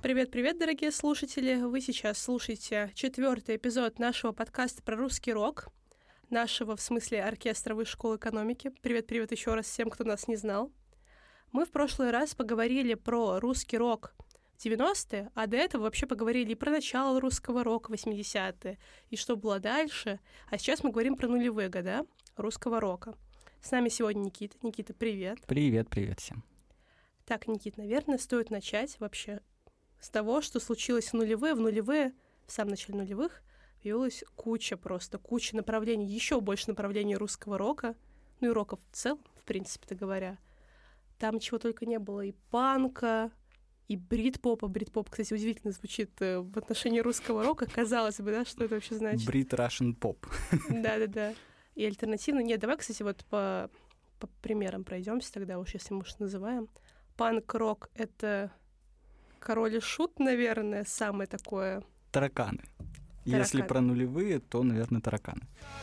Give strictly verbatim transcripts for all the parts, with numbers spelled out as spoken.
Привет-привет, дорогие слушатели! Вы сейчас слушаете четвертый эпизод нашего подкаста про русский рок, нашего, в смысле, оркестра Высшей школы экономики. Привет-привет еще раз всем, кто нас не знал. Мы в прошлый раз поговорили про русский рок в девяностые, а до этого вообще поговорили и про начало русского рока восьмидесятые, и что было дальше. А сейчас мы говорим про нулевые года русского рока. С нами сегодня Никита. Никита, привет. Привет, привет всем. Так, Никит, наверное, стоит начать вообще с того, что случилось в нулевые. В нулевые, в самом начале нулевых, появилась куча просто, куча направлений, еще больше направлений русского рока, ну и рока в целом, в принципе-то говоря. Там чего только не было, и панка, и брит-попа. Брит-поп, кстати, удивительно звучит в отношении русского рока. Казалось бы, да, что это вообще значит? Брит-рашн поп. Да-да-да. И альтернативно. Нет, давай, кстати, вот по, по примерам пройдемся тогда уж, если мы уж называем. Панк-рок — это Король и Шут, наверное, самое такое. Тараканы. Тараканы. Если про нулевые, то, наверное, тараканы.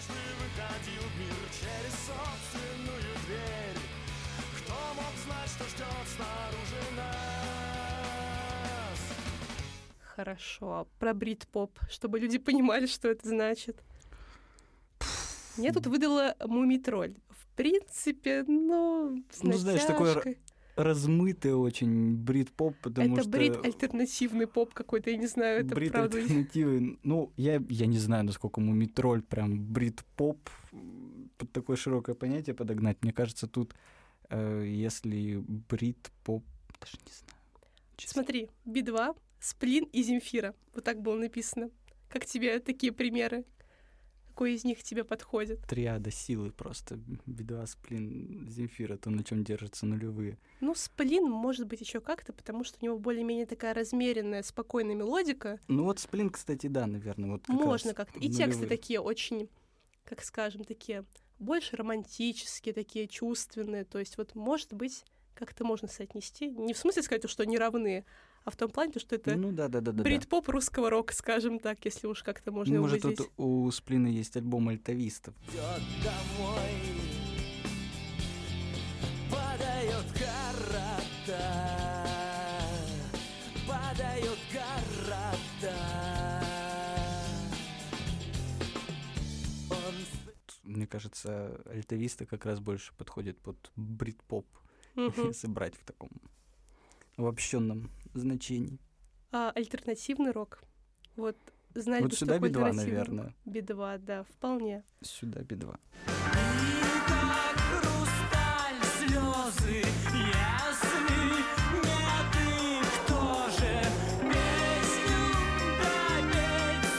Хорошо. Про брит-поп, чтобы люди понимали, что это значит. Мне тут выдала Мумий-тролль. В принципе, ну, с Ну, знаешь, такое размытый очень брит-поп, потому это что... Это брит-альтернативный поп какой-то, я не знаю, это брит правда. Брит-альтернативный, ну, я, я не знаю, насколько Мумий-тролль прям брит-поп под такое широкое понятие подогнать. Мне кажется, тут, э, если брит-поп, даже не знаю. Честно. Смотри, би два, Сплин и Земфира. Вот так было написано. Как тебе такие примеры? Какой из них тебе подходит? Триада силы просто. би два, Сплин, Земфира, то, на чем держатся нулевые. Ну, Сплин может быть еще как-то, потому что у него более-менее такая размеренная, спокойная мелодика. Ну вот Сплин, кстати, да, наверное. Вот как можно как-то. И нулевые. Тексты такие очень, как скажем, такие больше романтические, такие чувственные. То есть вот, может быть, как-то можно соотнести. Не в смысле сказать, что они равны, а в том плане, что это ну, да, да, да, да, брит-поп русского рока, скажем так, если уж как-то можно его Может, выделить. тут у Сплина есть альбом альтовистов. Домой падают города, падают города. Он... Мне кажется, альтовисты как раз больше подходят под брит-поп, угу. если брать в таком обобщенном значении. А альтернативный рок? Вот знать вот бы, сюда что би два, наверное. би два, да, вполне. Сюда би два. И как хрусталь слезы ясны, нет и кто же песню допеть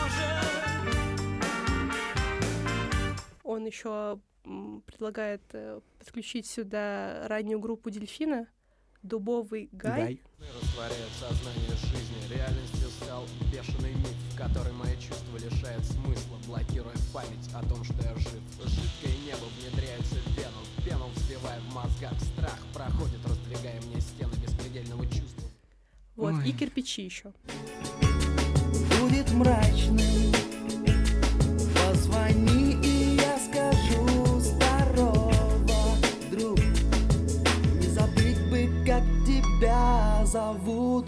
сможет. Он еще предлагает подключить сюда раннюю группу «Дельфина», «Дубовый гай». гай. Растворяет сознание жизни, реальностью стал бешеный миф, в который мои чувства лишает смысла, блокируя память о том, что я жив. Жидкое небо внедряется в вену, пену взбивая в мозгах, страх проходит, раздвигая мне стены беспредельного чувства. Вот, Ой. и кирпичи еще. Будет мрачный, позвони, и я скажу здорово, друг. Не забыть бы, как тебя зовут.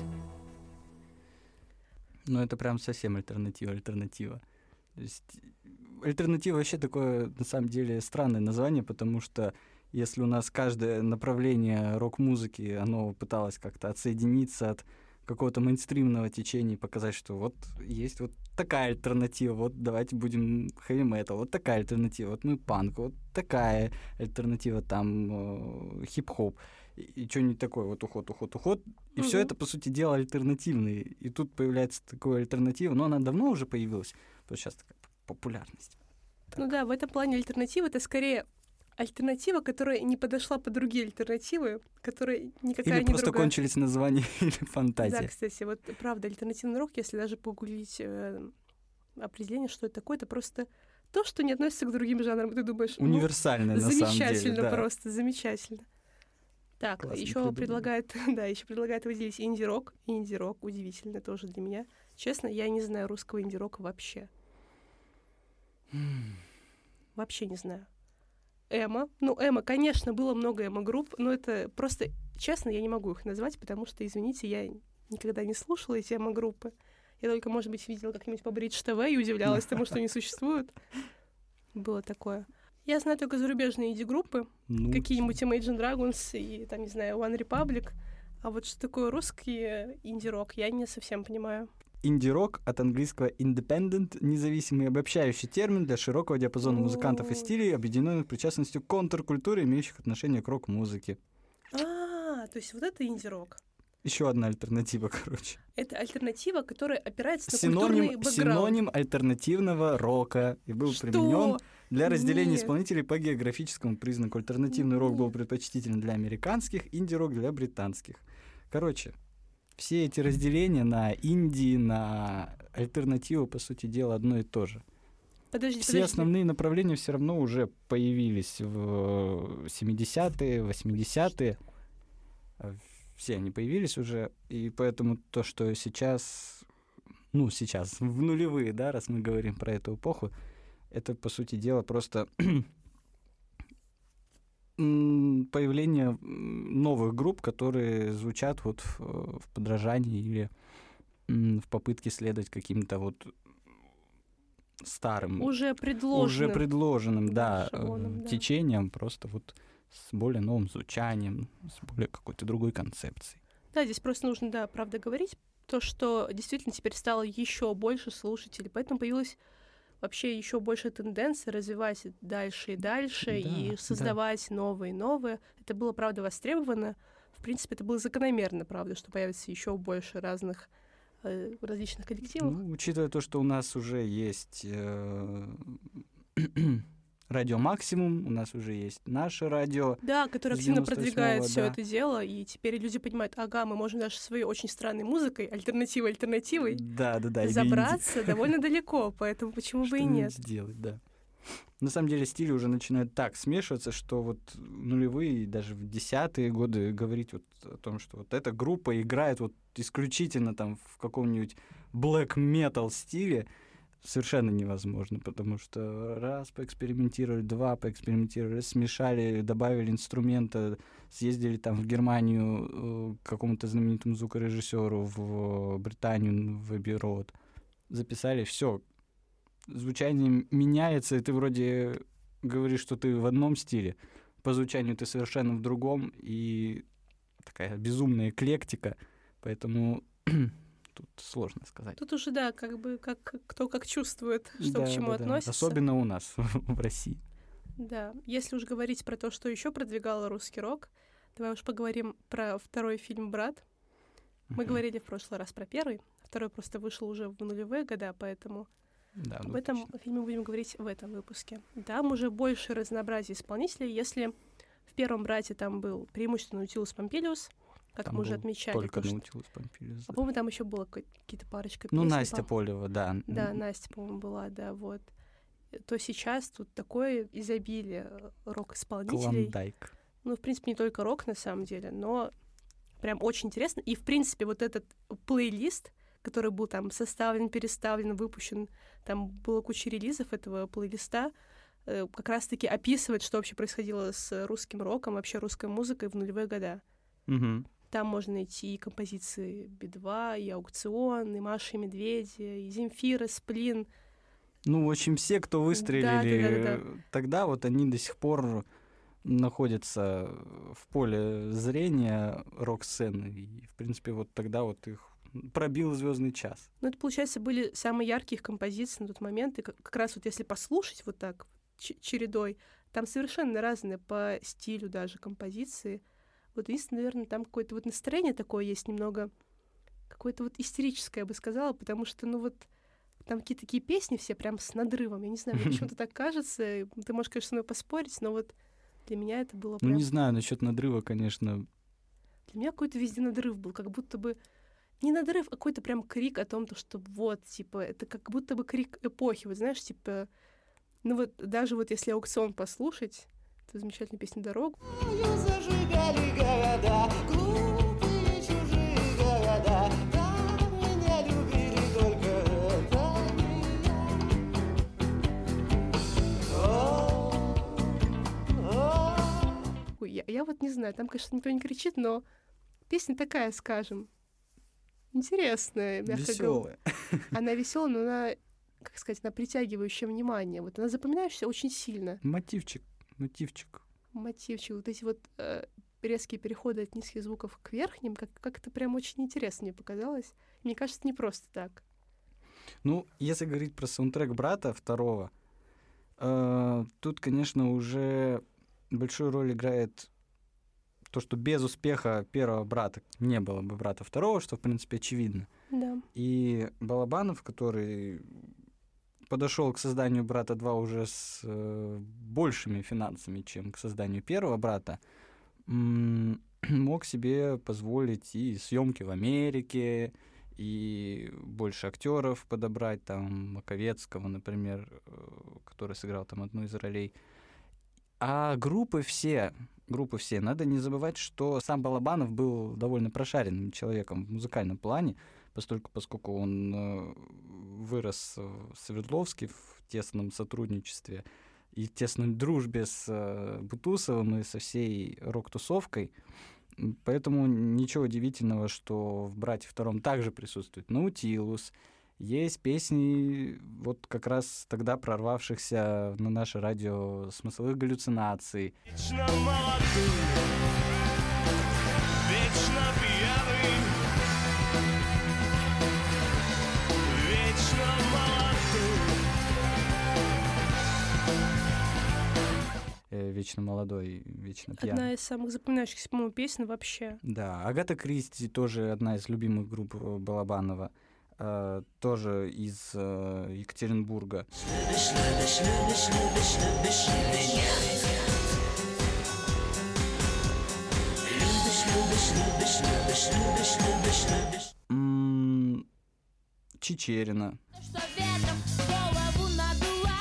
Ну, это прям совсем альтернатива, альтернатива. То есть альтернатива вообще такое, на самом деле, странное название, потому что если у нас каждое направление рок-музыки, оно пыталось как-то отсоединиться от какого-то мейнстримного течения и показать, что вот есть вот такая альтернатива, вот давайте будем хэви-метал, вот такая альтернатива, вот мы панк, вот такая альтернатива, там, э, хип-хоп, и, и что-нибудь такое, вот уход, уход, уход, и mm-hmm. все это, по сути дела, альтернативные, и тут появляется такая альтернатива, но она давно уже появилась, потому что сейчас такая популярность. Так. Ну да, в этом плане альтернатива — это скорее альтернатива, которая не подошла под другие альтернативы, которая никакая или не просто другая. Кончились названия или фантазия. Да, кстати, вот правда, альтернативный рок, если даже погуглить э, определение, что это такое, это просто то, что не относится к другим жанрам. Ты думаешь, универсальное, ну, на самом деле. Замечательно Да. просто, замечательно. Так, еще предлагает, да, еще предлагает выделить инди-рок. Инди-рок, удивительно тоже для меня. Честно, я не знаю русского инди-рока вообще. Вообще не знаю. Эмо. Ну, эмо, конечно, было много эмо-групп, но это просто, честно, я не могу их назвать, потому что, извините, я никогда не слушала эти эмо-группы. Я только, может быть, видела как-нибудь по Бридж ТВ и удивлялась тому, что они существуют. Было такое. Я знаю только зарубежные инди-группы, Ну, какие-нибудь Imagine Dragons и, там, не знаю, One Republic. А вот что такое русский инди-рок, я не совсем понимаю. инди-рок от английского independent, независимый обобщающий термин для широкого диапазона О. музыкантов и стилей, объединенных причастностью к контркультуре, имеющих отношение к рок-музыке. А, то есть вот это инди-рок. Еще одна альтернатива, короче. Это альтернатива, которая опирается на Синоним, культурный бэкграунд. синоним альтернативного рока и был Что? применен для разделения Нет. исполнителей по географическому признаку. Альтернативный рок был предпочтителен для американских, инди-рок для британских. Короче, все эти разделения на инди, на альтернативу, по сути дела, одно и то же. Подожди, Все подожди. основные направления все равно уже появились в семидесятые, восьмидесятые. Все они появились уже, и поэтому то, что сейчас, ну, сейчас, в нулевые, да, раз мы говорим про эту эпоху, это, по сути дела, просто м, появление м, новых групп, которые звучат вот в, в подражании или м, в попытке следовать каким-то вот старым, Уже предложено. уже предложенным, да, да, шаблоном, э, да. течением, просто вот с более новым звучанием, с более какой-то другой концепцией. Да, здесь просто нужно, да, правда говорить, то, что действительно теперь стало еще больше слушателей, поэтому появилась вообще еще больше тенденция развивать дальше и дальше, Да, и да. создавать новые и новые. Это было, правда, востребовано. В принципе, это было закономерно, правда, что появится еще больше разных э, различных коллективов. Ну, учитывая то, что у нас уже есть э, радио Максимум, у нас уже есть наше радио. Да, который с активно девяносто продвигает все восьмого, да. это дело, и теперь люди понимают, ага, мы можем даже своей очень странной музыкой, альтернативой альтернативой, Да, да, да. или забраться довольно далеко, поэтому почему бы и что-нибудь нет. сделать, да. На самом деле стили уже начинают так смешиваться, что вот в нулевые, даже в десятые годы говорить вот о том, что вот эта группа играет вот исключительно там в каком-нибудь black metal стиле, совершенно невозможно, потому что раз поэкспериментировали, два поэкспериментировали, смешали, добавили инструмента, съездили там в Германию к какому-то знаменитому звукорежиссеру, в Британию, в Эбби Роуд, записали, все, звучание меняется, и ты вроде говоришь, что ты в одном стиле, по звучанию ты совершенно в другом, и такая безумная эклектика, поэтому тут сложно сказать. Тут уже, да, как бы как кто как чувствует, что Да, к чему да, да. относится. Особенно у нас, в России. Да, если уж говорить про то, что еще продвигало русский рок, давай уж поговорим про второй фильм «Брат». Мы Мгм. говорили в прошлый раз про первый, второй просто вышел уже в нулевые года, поэтому Да, об ну, этом точно. фильме будем говорить в этом выпуске. Там уже больше разнообразия исполнителей. Если в первом «Брате» там был преимущественно Наутилус Помпилиус, как Там мы уже был отмечали. Только то, что- Наутилус Помпилиус. А по-моему, там еще было ка- какие-то парочка Ну, песен, Настя по- Полева, да. Да, М, Настя, по-моему, была, да, вот. То сейчас тут такое изобилие э, рок-исполнителей. Клондайк. Ну, в принципе, не только рок, на самом деле, но прям очень интересно. И, в принципе, вот этот плейлист, который был там составлен, переставлен, выпущен, там была куча релизов этого плейлиста, э, как раз-таки описывает, что вообще происходило с русским роком, вообще русской музыкой в нулевые года. Мгм. Там можно найти и композиции Би два, и Аукцион, и Маша и Медведи, и Земфира, Сплин. Ну, в общем, все, кто выстрелили Да-да-да-да-да. тогда, вот они до сих пор находятся в поле зрения рок-сцены. И, в принципе, вот тогда вот их пробил звездный час. Ну, это, получается, были самые яркие их композиции на тот момент. И как, как раз вот если послушать вот так ч- чередой, там совершенно разные по стилю даже композиции. Вот единственное, наверное, там какое-то вот настроение такое есть немного, какое-то вот истерическое, я бы сказала, потому что, ну вот, там какие-то такие песни все прям с надрывом. Я не знаю, мне почему-то так кажется. Ты можешь, конечно, со мной поспорить, но вот для меня это было Ну, прям... не знаю, насчет надрыва, конечно. Для меня какой-то везде надрыв был, как будто бы не надрыв, а какой-то прям крик о том, то, что вот, типа, это как будто бы крик эпохи, вот знаешь, типа, ну вот даже вот если «Аукцион» послушать, это замечательная песня «Дорогу». Зажигали города, глупые чужие города, там меня любили только это не я. О, о. Ой, я, я вот не знаю, там, конечно, никто не кричит, но песня такая, скажем, интересная, мягко говоря. Веселая. Она веселая, но она, как сказать, она притягивающая внимание. Вот она запоминаешься очень сильно. Мотивчик, мотивчик. Мотивчик, вот эти вот э, резкие переходы от низких звуков к верхним, как- как-то прям очень интересно мне показалось. Мне кажется, не просто так. Ну, если говорить про саундтрек «Брата» второго, э, тут, конечно, уже большую роль играет то, что без успеха первого «Брата» не было бы «Брата» второго, что, в принципе, очевидно. Да. И Балабанов, который подошел к созданию «Брата два» уже с э, большими финансами, чем к созданию первого «Брата», м, мог себе позволить и съемки в Америке, и больше актеров подобрать, там, Маковецкого, например, э, который сыграл там одну из ролей. А группы все, группы все, надо не забывать, что сам Балабанов был довольно прошаренным человеком в музыкальном плане, поскольку, поскольку он э, вырос в Свердловске в тесном сотрудничестве и тесной дружбе с э, Бутусовым и со всей рок-тусовкой. Поэтому ничего удивительного, что в «Брате втором» также присутствует Наутилус. Есть песни, вот как раз тогда прорвавшихся на наше радио «Смысловых галлюцинаций». Вечно молодой, вечно пьяный, вечно молодой. Э, «Вечно молодой, вечно пьяный». Одна из самых запоминающихся, по-моему, песен вообще. Да, Агата Кристи тоже одна из любимых групп э, Балабанова, э, тоже из э, Екатеринбурга. М, Чичерина. Что ветром голову надула.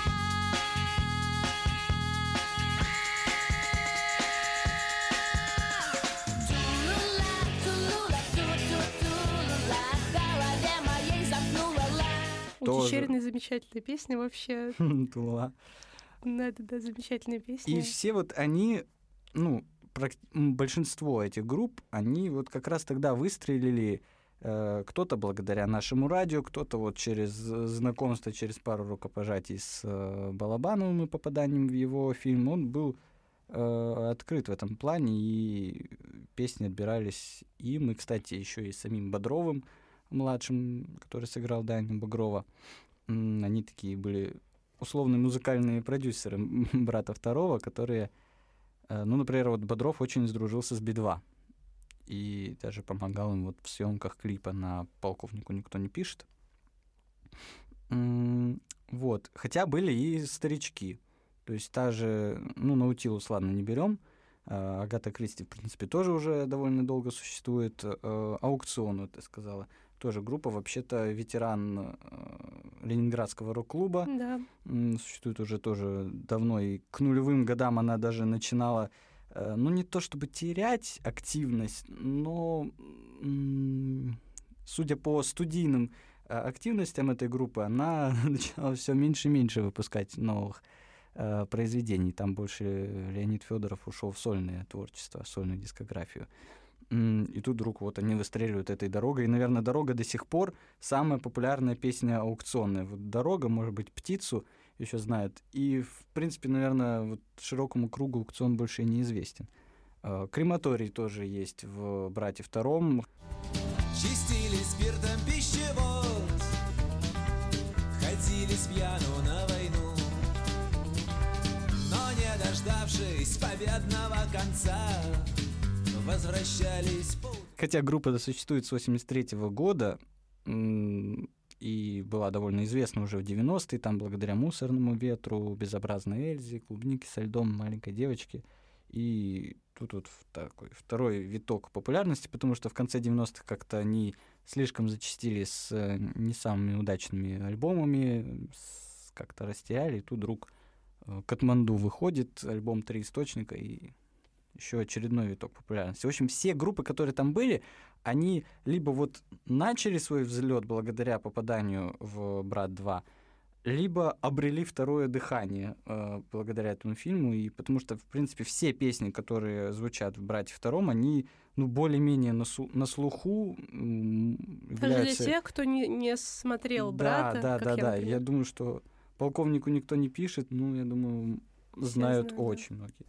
Тулула, тулула, ту-ту-тулула, в голове моей замкнула ла. У Тоже. Чичериной замечательная песня вообще. Тула. Да, да, да, замечательная И песня. все вот они, ну, прак- м, большинство этих групп, они вот как раз тогда выстрелили, э, кто-то благодаря нашему радио, кто-то вот через знакомство, через пару рукопожатий с э, Балабановым и попаданием в его фильм. Он был э, открыт в этом плане, и песни отбирались им, и, кстати, еще и самим Бодровым, младшим, который сыграл Даню Багрова. М, Они такие были условные музыкальные продюсеры «Брата второго», которые, э, ну, например, вот Бодров очень сдружился с Би два и даже помогал им вот в съемках клипа на «Полковнику никто не пишет». М, Вот. Хотя были и старички. То есть та же, ну, Наутилус, ладно, не берем. А, Агата Кристи, в принципе, тоже уже довольно долго существует. Э, Аукцион, вот ты сказала, тоже группа, вообще-то ветеран э, Ленинградского рок-клуба. Да. М, Существует уже тоже давно, и к нулевым годам она даже начинала, э, ну, не то чтобы терять активность, но, м, судя по студийным э, активностям этой группы, она начинала все меньше и меньше выпускать новых э, произведений. Там больше Леонид Федоров ушел в сольное творчество, в сольную дискографию. М, И тут вдруг вот они выстреливают этой дорогой. И, наверное, «Дорога» до сих пор самая популярная песня аукционная. Вот «Дорога», может быть, «Птицу» еще знают. И, в принципе, наверное, вот широкому кругу аукцион больше и неизвестен. Э, «Крематорий» тоже есть в «Брате втором». Чистили спиртом пищевод, ходили с пьяну на войну, но не дождавшись победного конца, возвращались по... Хотя группа существует с восемьдесят третьего года м, и была довольно известна уже в девяностые, там благодаря «Мусорному ветру», «Безобразной Эльзе», «Клубнике со льдом», «Маленькой девочке». И тут вот в такой второй виток популярности, потому что в конце девяностых как-то они слишком зачастили с э, не самыми удачными альбомами, с- как-то растеряли, и тут вдруг э, «Катманду» выходит, альбом «Три источника», и еще очередной виток популярности. В общем, все группы, которые там были, они либо вот начали свой взлет благодаря попаданию в «Брат два», либо обрели второе дыхание э, благодаря этому фильму, и потому что, в принципе, все песни, которые звучат в «Брате втором», они, ну, более-менее на, су- на слуху м, Даже являются... для тех, кто не, не смотрел Да, «Брата», да, как да, я, да. например. Я думаю, что полковнику никто не пишет, ну, я думаю, знают знают, да. очень многие.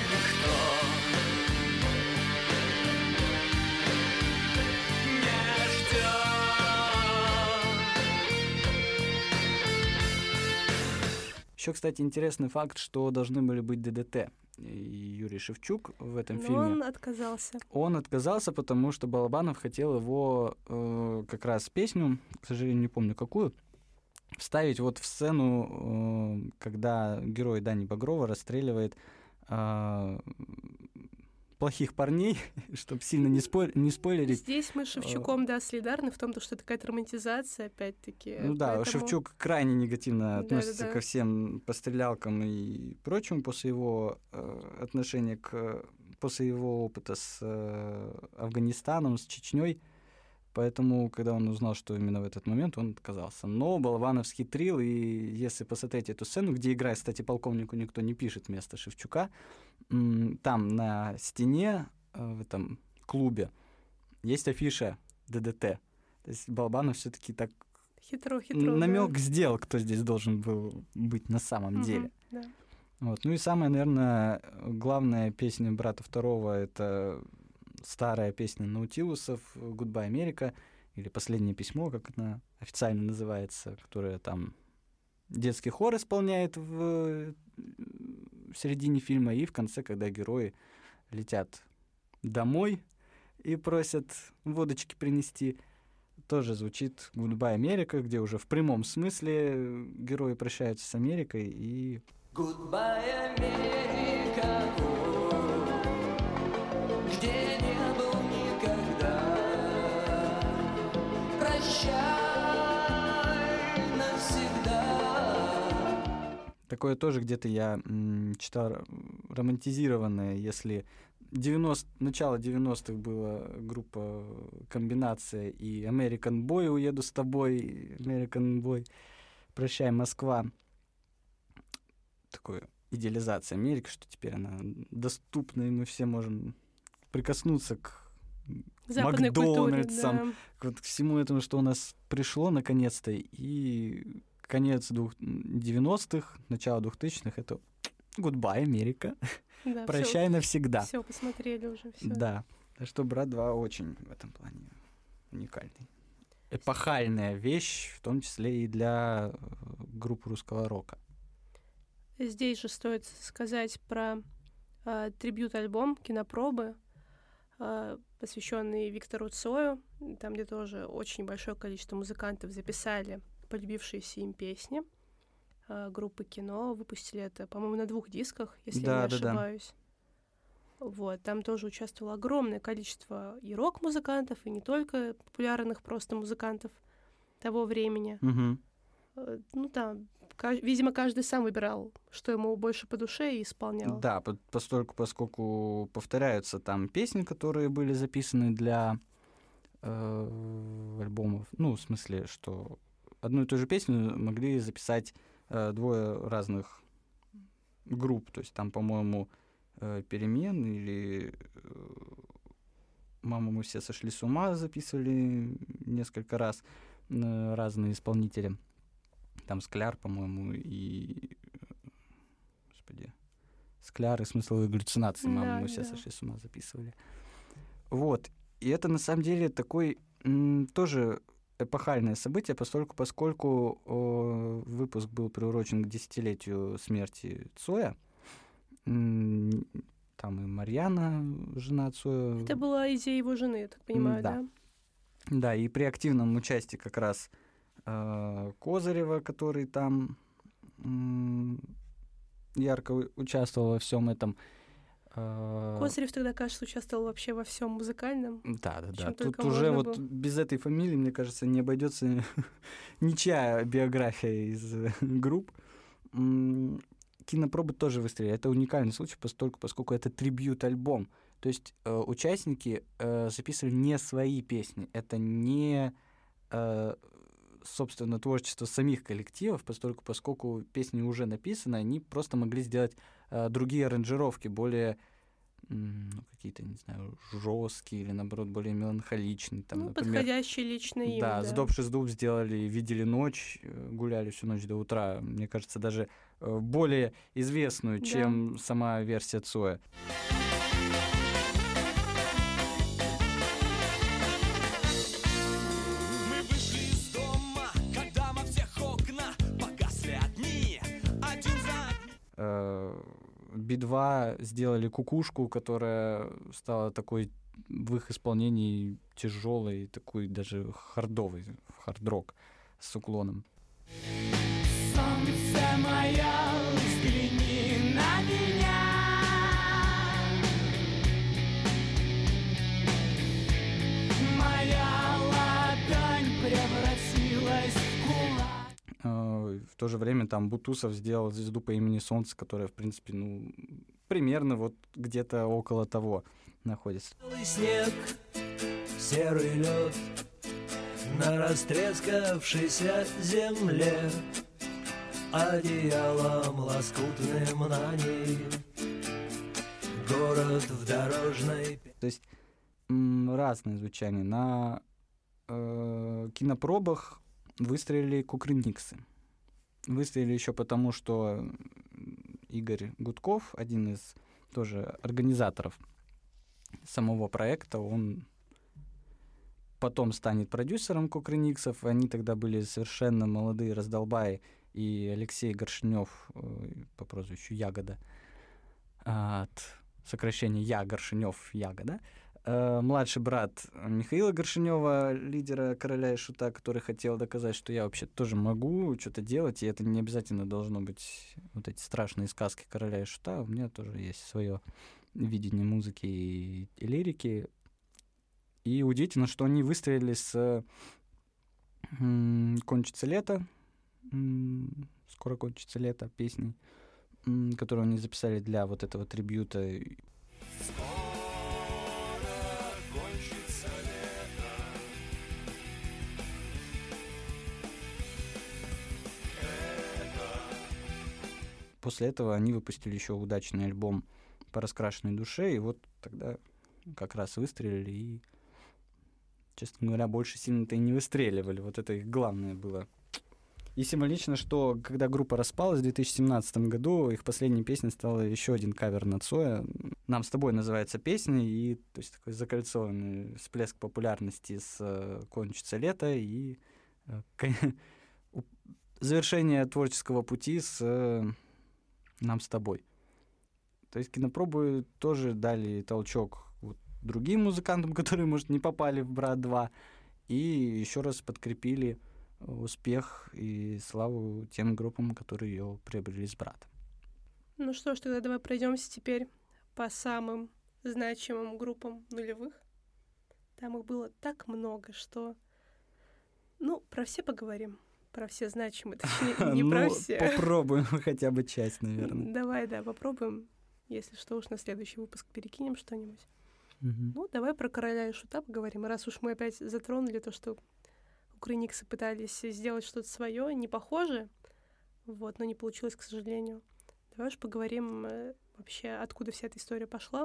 Еще, кстати, интересный факт, что должны были быть ДДТ. И Юрий Шевчук в этом Но фильме. он отказался. Он отказался, потому что Балабанов хотел его э, как раз песню, к сожалению, не помню какую, вставить вот в сцену, э, когда герой Дани Багрова расстреливает э, плохих парней, чтобы сильно не, спой- не спойлерить. Здесь мы с Шевчуком, да, солидарны в том, что это какая-то романтизация, опять-таки. Ну да, поэтому- Шевчук крайне негативно относится Да-да-да. ко всем пострелялкам и прочему после его э, отношения к... после его опыта с э, Афганистаном, с Чечней. Поэтому, когда он узнал, что именно в этот момент, он отказался. Но Балабанов схитрил, и если посмотреть эту сцену, где играет, кстати, полковнику никто не пишет вместо Шевчука, м, там на стене э, в этом клубе есть афиша ДДТ. То есть Балабанов все-таки так Хитро-хитро. намек сделал, кто здесь должен был быть на самом деле. Да. Вот. Ну и самая, наверное, главная песня «Брата второго» — это старая песня Наутилусов «Goodbye, Америка», или «Последнее письмо», как она официально называется, которая там детский хор исполняет в, в середине фильма, и в конце, когда герои летят домой и просят водочки принести, тоже звучит «Goodbye, Америка», где уже в прямом смысле герои прощаются с Америкой и... Goodbye, Америка, где не был никогда. Прощай навсегда. Такое тоже где-то я м, читал р- романтизированное, если девяносто, начало девяностых была группа «Комбинация» и «American Boy», «Уеду с тобой», «American Boy», «Прощай, Москва». Такое идеализация Америки, что теперь она доступна, и мы все можем прикоснуться к Западной культуре, Макдональдсам, да. к вот всему этому, что у нас пришло наконец-то, и конец двух... девяностых, начало двухтысячных — это «Goodbye, Америка», Да, «Прощай навсегда». Все, посмотрели уже, все. Да, так что «Брат два» очень в этом плане уникальный. Эпохальная вещь, в том числе и для э, групп русского рока. Здесь же стоит сказать про э, трибьют-альбом «Кинопробы», э, посвященный Виктору Цою, там, где тоже очень большое количество музыкантов записали полюбившиеся им песни. Э, группы «Кино» выпустили это, по-моему, на двух дисках, если Да, я не да, да. ошибаюсь. Вот, там тоже участвовало огромное количество и рок-музыкантов, и не только популярных просто музыкантов того времени. Мгм. Э, Ну, там, ка- видимо, каждый сам выбирал, что ему больше по душе, и исполнял. Да, по- постольку, поскольку повторяются там песни, которые были записаны для э, альбомов. Ну, в смысле, что одну и ту же песню могли записать э, двое разных групп. То есть там, по-моему, э, «Перемен» или э, «Мама, мы все сошли с ума» записывали несколько раз э, разные исполнители. Там Скляр, по-моему, и... Господи... Скляр и «Смысловые галлюцинации». «Мама, Да, мы все да. сошли с ума» записывали. Вот. И это, на самом деле, такой м, тоже эпохальное событие, поскольку, поскольку э, выпуск был приурочен к десятилетию смерти Цоя. М, Там и Марьяна, жена Цоя. Это была идея его жены, я так понимаю, да. да? Да, и при активном участии как раз э, Козырева, который там м, ярко у- участвовал во всем этом. Э, Козырев тогда, кажется, участвовал вообще во всем музыкальном. Да, да, да. чем Тут только уже можно вот было. без этой фамилии, мне кажется, не обойдется ничья биография из э, групп. М, Кинопробы тоже выстрелили. Это уникальный случай, поскольку, поскольку это трибьют-альбом. То есть э, участники э, записывали не свои песни. Это не э, собственно, творчество самих коллективов, поскольку, поскольку песни уже написаны, они просто могли сделать э, другие аранжировки, более м, ну, какие-то, не знаю, жесткие или, наоборот, более меланхоличные. Там, Ну, например, подходящие лично им, да, да. с Доп Шиздуб сделали «Видели ночь», э, гуляли всю ночь до утра. Мне кажется, даже э, более известную, Да. чем сама версия Цоя. Мы вышли из дома, когда во всех окна погасли огни. Один за одним. Э, Би два сделали «Кукушку», которая стала такой в их исполнении тяжелой, такой даже хардовый, хард-рок с уклоном. Солнце мое, взгляни на меня. Моя ладонь превратилась в кулак. Э, В то же время там Бутусов сделал «Звезду по имени Солнце», которая, в принципе, ну, примерно вот где-то около того находится. Белый снег, серый лед на растрескавшейся земле, одеялом лоскутным на ней город в дорожной. То есть м, разное звучание. На э, кинопробах выстрелили кукрыниксы. Выстрелили еще потому, что Игорь Гудков, один из тоже организаторов самого проекта, он потом станет продюсером Кукрыниксов. Они тогда были совершенно молодые раздолбаи. И Алексей Горшинев э, по прозвищу Ягода, а, от сокращения Я Горшинев Ягода. Э, младший брат Михаила Горшинева, лидера «Короля и Шута», который хотел доказать, что я вообще тоже могу что-то делать, и это не обязательно должно быть вот эти страшные сказки «Короля и Шута». У меня тоже есть свое видение музыки и, и лирики. И удивительно, что они выстрелили с м, «Кончится лето», м, «Скоро кончится лето» песней, м, которую они записали для вот этого трибьюта. После этого они выпустили еще удачный альбом «По раскрашенной душе», и вот тогда как раз выстрелили, и, честно говоря, больше сильно-то и не выстреливали. Вот это их главное было. И символично, что когда группа распалась в две тысячи семнадцатом году, их последней песней стала еще один кавер на Цоя. «Нам с тобой» называется песня, и то есть такой закольцованный всплеск популярности с э, «Кончится лето» и э, завершение творческого пути с э, «Нам с тобой». То есть кинопробы тоже дали толчок вот другим музыкантам, которые, может, не попали в «Брат два», и еще раз подкрепили успех и славу тем группам, которые ее приобрели с «Братом». Ну что ж, тогда давай пройдемся теперь по самым значимым группам нулевых. Там их было так много, что... Ну, про все поговорим. Про все значимые, точнее, не про Ну, все. попробуем хотя бы часть, наверное. Давай, да, попробуем. Если что, уж на следующий выпуск перекинем что-нибудь. Мгм. Ну, давай про «Короля и Шута» поговорим. Раз уж мы опять затронули то, что Кукрыниксы пытались сделать что-то свое, не похожее, вот, но не получилось, к сожалению. Давай уж поговорим э, вообще, откуда вся эта история пошла.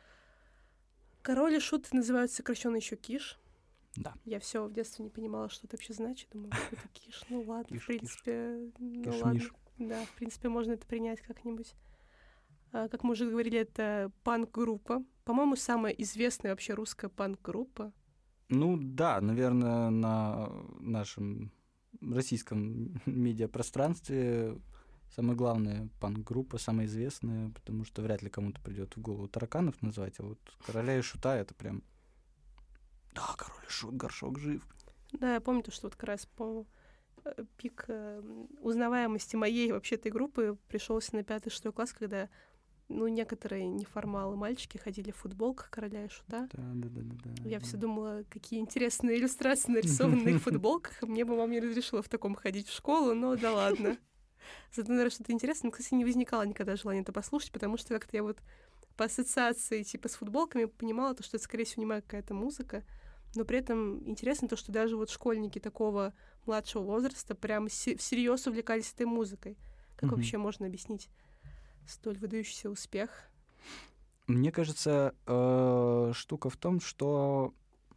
«Король и Шут» называют сокращенно еще «Киш». Да. Я все в детстве не понимала, что это вообще значит. Думаю, какой-то «Киш». Ну ладно, Киш, в принципе, ну Киш-миш. ладно. Да, в принципе, можно это принять как-нибудь. А, как мы уже говорили, это панк-группа. По-моему, самая известная вообще русская панк-группа. Ну да, наверное, на нашем российском медиапространстве самая главная панк-группа, самая известная, потому что вряд ли кому-то придет в голову Тараканов назвать, а вот «Короля и Шута» — это прям... Да, «Король и Шут», Горшок жив. Да, я помню, то, что вот как раз по э, пик э, узнаваемости моей вообще этой группы пришелся на пятый-шестой класс, когда ну, некоторые неформалы мальчики ходили в футболках «Короля и Шута». Да, да, да, да, да. Я все думала, какие интересные иллюстрации нарисованы на их футболках. Мне бы мама не разрешила в таком ходить в школу, но да ладно. Зато, наверное, что-то интересное. Кстати, не возникало никогда желания это послушать, потому что как-то я вот по ассоциации типа с футболками понимала, то, что это, скорее всего, не моя какая-то музыка. но при этом интересно то, что даже вот школьники такого младшего возраста прям се- всерьез увлекались этой музыкой. Как Мгм. вообще можно объяснить столь выдающийся успех? Мне кажется, э, штука в том, что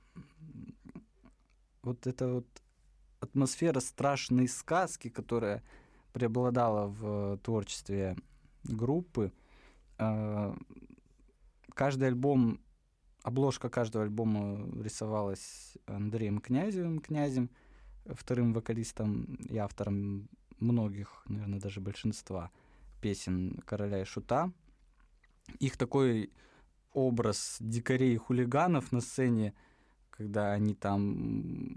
вот эта вот атмосфера страшной сказки, которая преобладала в творчестве группы, э, каждый альбом, обложка каждого альбома рисовалась Андреем Князевым, князем, вторым вокалистом и автором многих, наверное, даже большинства песен «Короля и Шута». Их такой образ дикарей и хулиганов на сцене, когда они там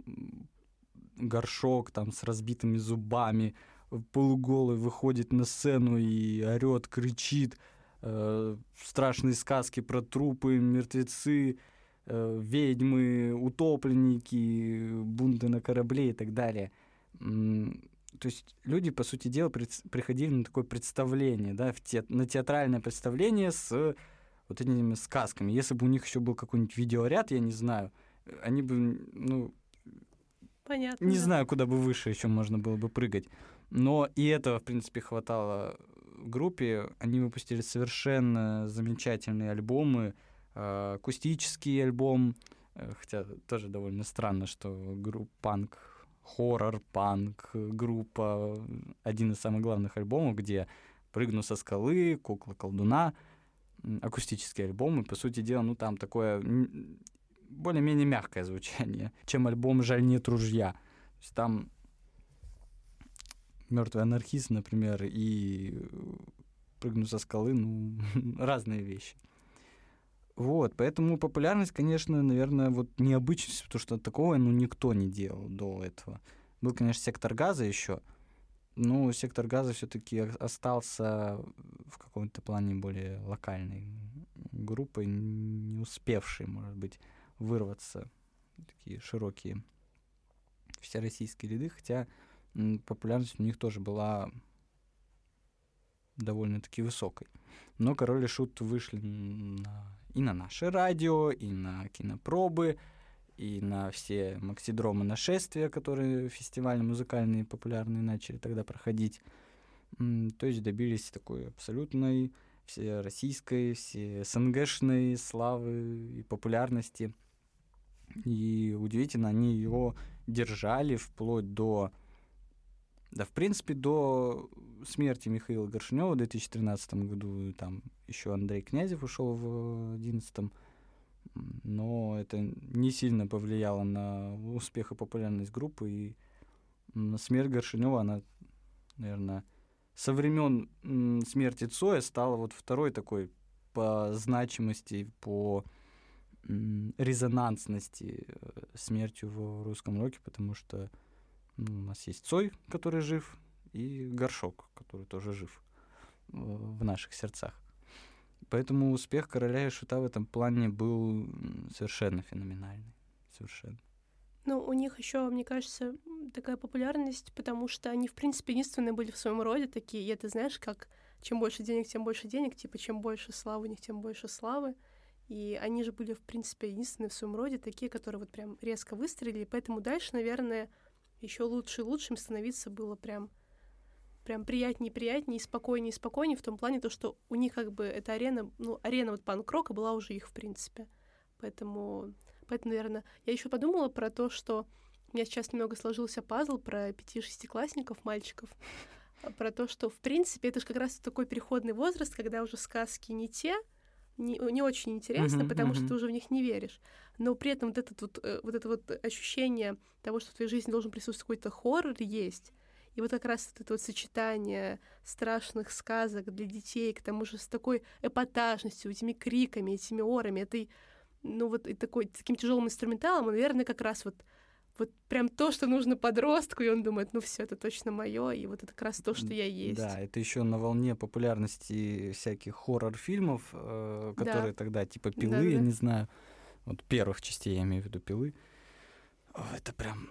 горшок там с разбитыми зубами, полуголый выходит на сцену и орет, кричит, э, страшные сказки про трупы, мертвецы, э, ведьмы, утопленники, бунты на корабле и так далее. М, То есть люди, по сути дела, пред- приходили на такое представление, да, в те- на театральное представление с вот этими сказками. Если бы у них еще был какой-нибудь видеоряд, я не знаю, они бы, ну, Понятно. не да. знаю, куда бы выше еще можно было бы прыгать. Но и этого, в принципе, хватало группе. Они выпустили совершенно замечательные альбомы. э, Акустический альбом, э, хотя тоже довольно странно, что группа панк, хоррор-панк группа, один из самых главных альбомов, где «Прыгну со скалы», «Кукла-колдуна», м, акустические альбомы. По сути дела, ну там такое м, более-менее мягкое звучание, чем альбом «Жаль нет ружья». То есть там «Мертвый анархист», например, и «Прыгну со скалы», ну, разные вещи. Вот, поэтому популярность, конечно, наверное, вот необычность, потому что такого, ну, никто не делал до этого. Был, конечно, «Сектор газа» еще, но «Сектор газа» все-таки остался в каком-то плане более локальной группой, не успевшей, может быть, вырваться в такие широкие всероссийские ряды, хотя м, популярность у них тоже была довольно-таки высокой. Но «Король и Шут» вышли на, и на наше радио, и на кинопробы, и на все максидромы нашествия, которые фестивально-музыкальные популярные начали тогда проходить. М, То есть добились такой абсолютной всероссийской, все СНГшной славы и популярности. И удивительно, они его держали вплоть до, да, в принципе, до смерти Михаила Горшинева в две тысячи тринадцатом году. Там еще Андрей Князев ушел в две тысячи одиннадцатом, но это не сильно повлияло на успех и популярность группы. И м, смерть Горшинева, она, наверное, со времен м, смерти Цоя стала вот второй такой по значимости, по м, резонансности э, смертью в русском роке, потому что ну, у нас есть Цой, который жив, и Горшок, который тоже жив э, в наших сердцах. Поэтому успех «Короля и Шута» в этом плане был м, совершенно феноменальный. Совершенно. Ну, у них еще, мне кажется, м, такая популярность, потому что они, в принципе, единственные были в своем роде такие. И это, знаешь, как чем больше денег, тем больше денег, типа, чем больше славы у них, тем больше славы. И они же были, в принципе, единственные в своем роде такие, которые вот прям резко выстрелили. Поэтому дальше, наверное, еще лучше и лучше им становиться было прям, прям приятнее и приятнее, и спокойнее и спокойнее в том плане, то, что у них как бы эта арена, ну, арена вот панк-рока была уже их, в принципе. Поэтому... Поэтому, наверное, я еще подумала про то, что у меня сейчас немного сложился пазл про пяти-шестиклассников, мальчиков, а про то, что, в принципе, это же как раз такой переходный возраст, когда уже сказки не те, не, не очень интересно, Мгм, потому мгм. что ты уже в них не веришь. Но при этом вот, этот вот, э, вот это вот ощущение того, что в твоей жизни должен присутствовать какой-то хоррор, есть. И вот как раз вот это вот сочетание страшных сказок для детей, к тому же с такой эпатажностью, этими криками, этими орами, этой ну вот и такой, таким тяжелым инструменталом, и, наверное, как раз вот, вот прям то, что нужно подростку, и он думает, ну все, это точно мое, и вот это как раз то, что я есть. Да, это еще на волне популярности всяких хоррор-фильмов, э, которые Да. тогда типа «Пилы», Да-да-да. я не знаю, вот первых частей я имею в виду «Пилы». О, это прям...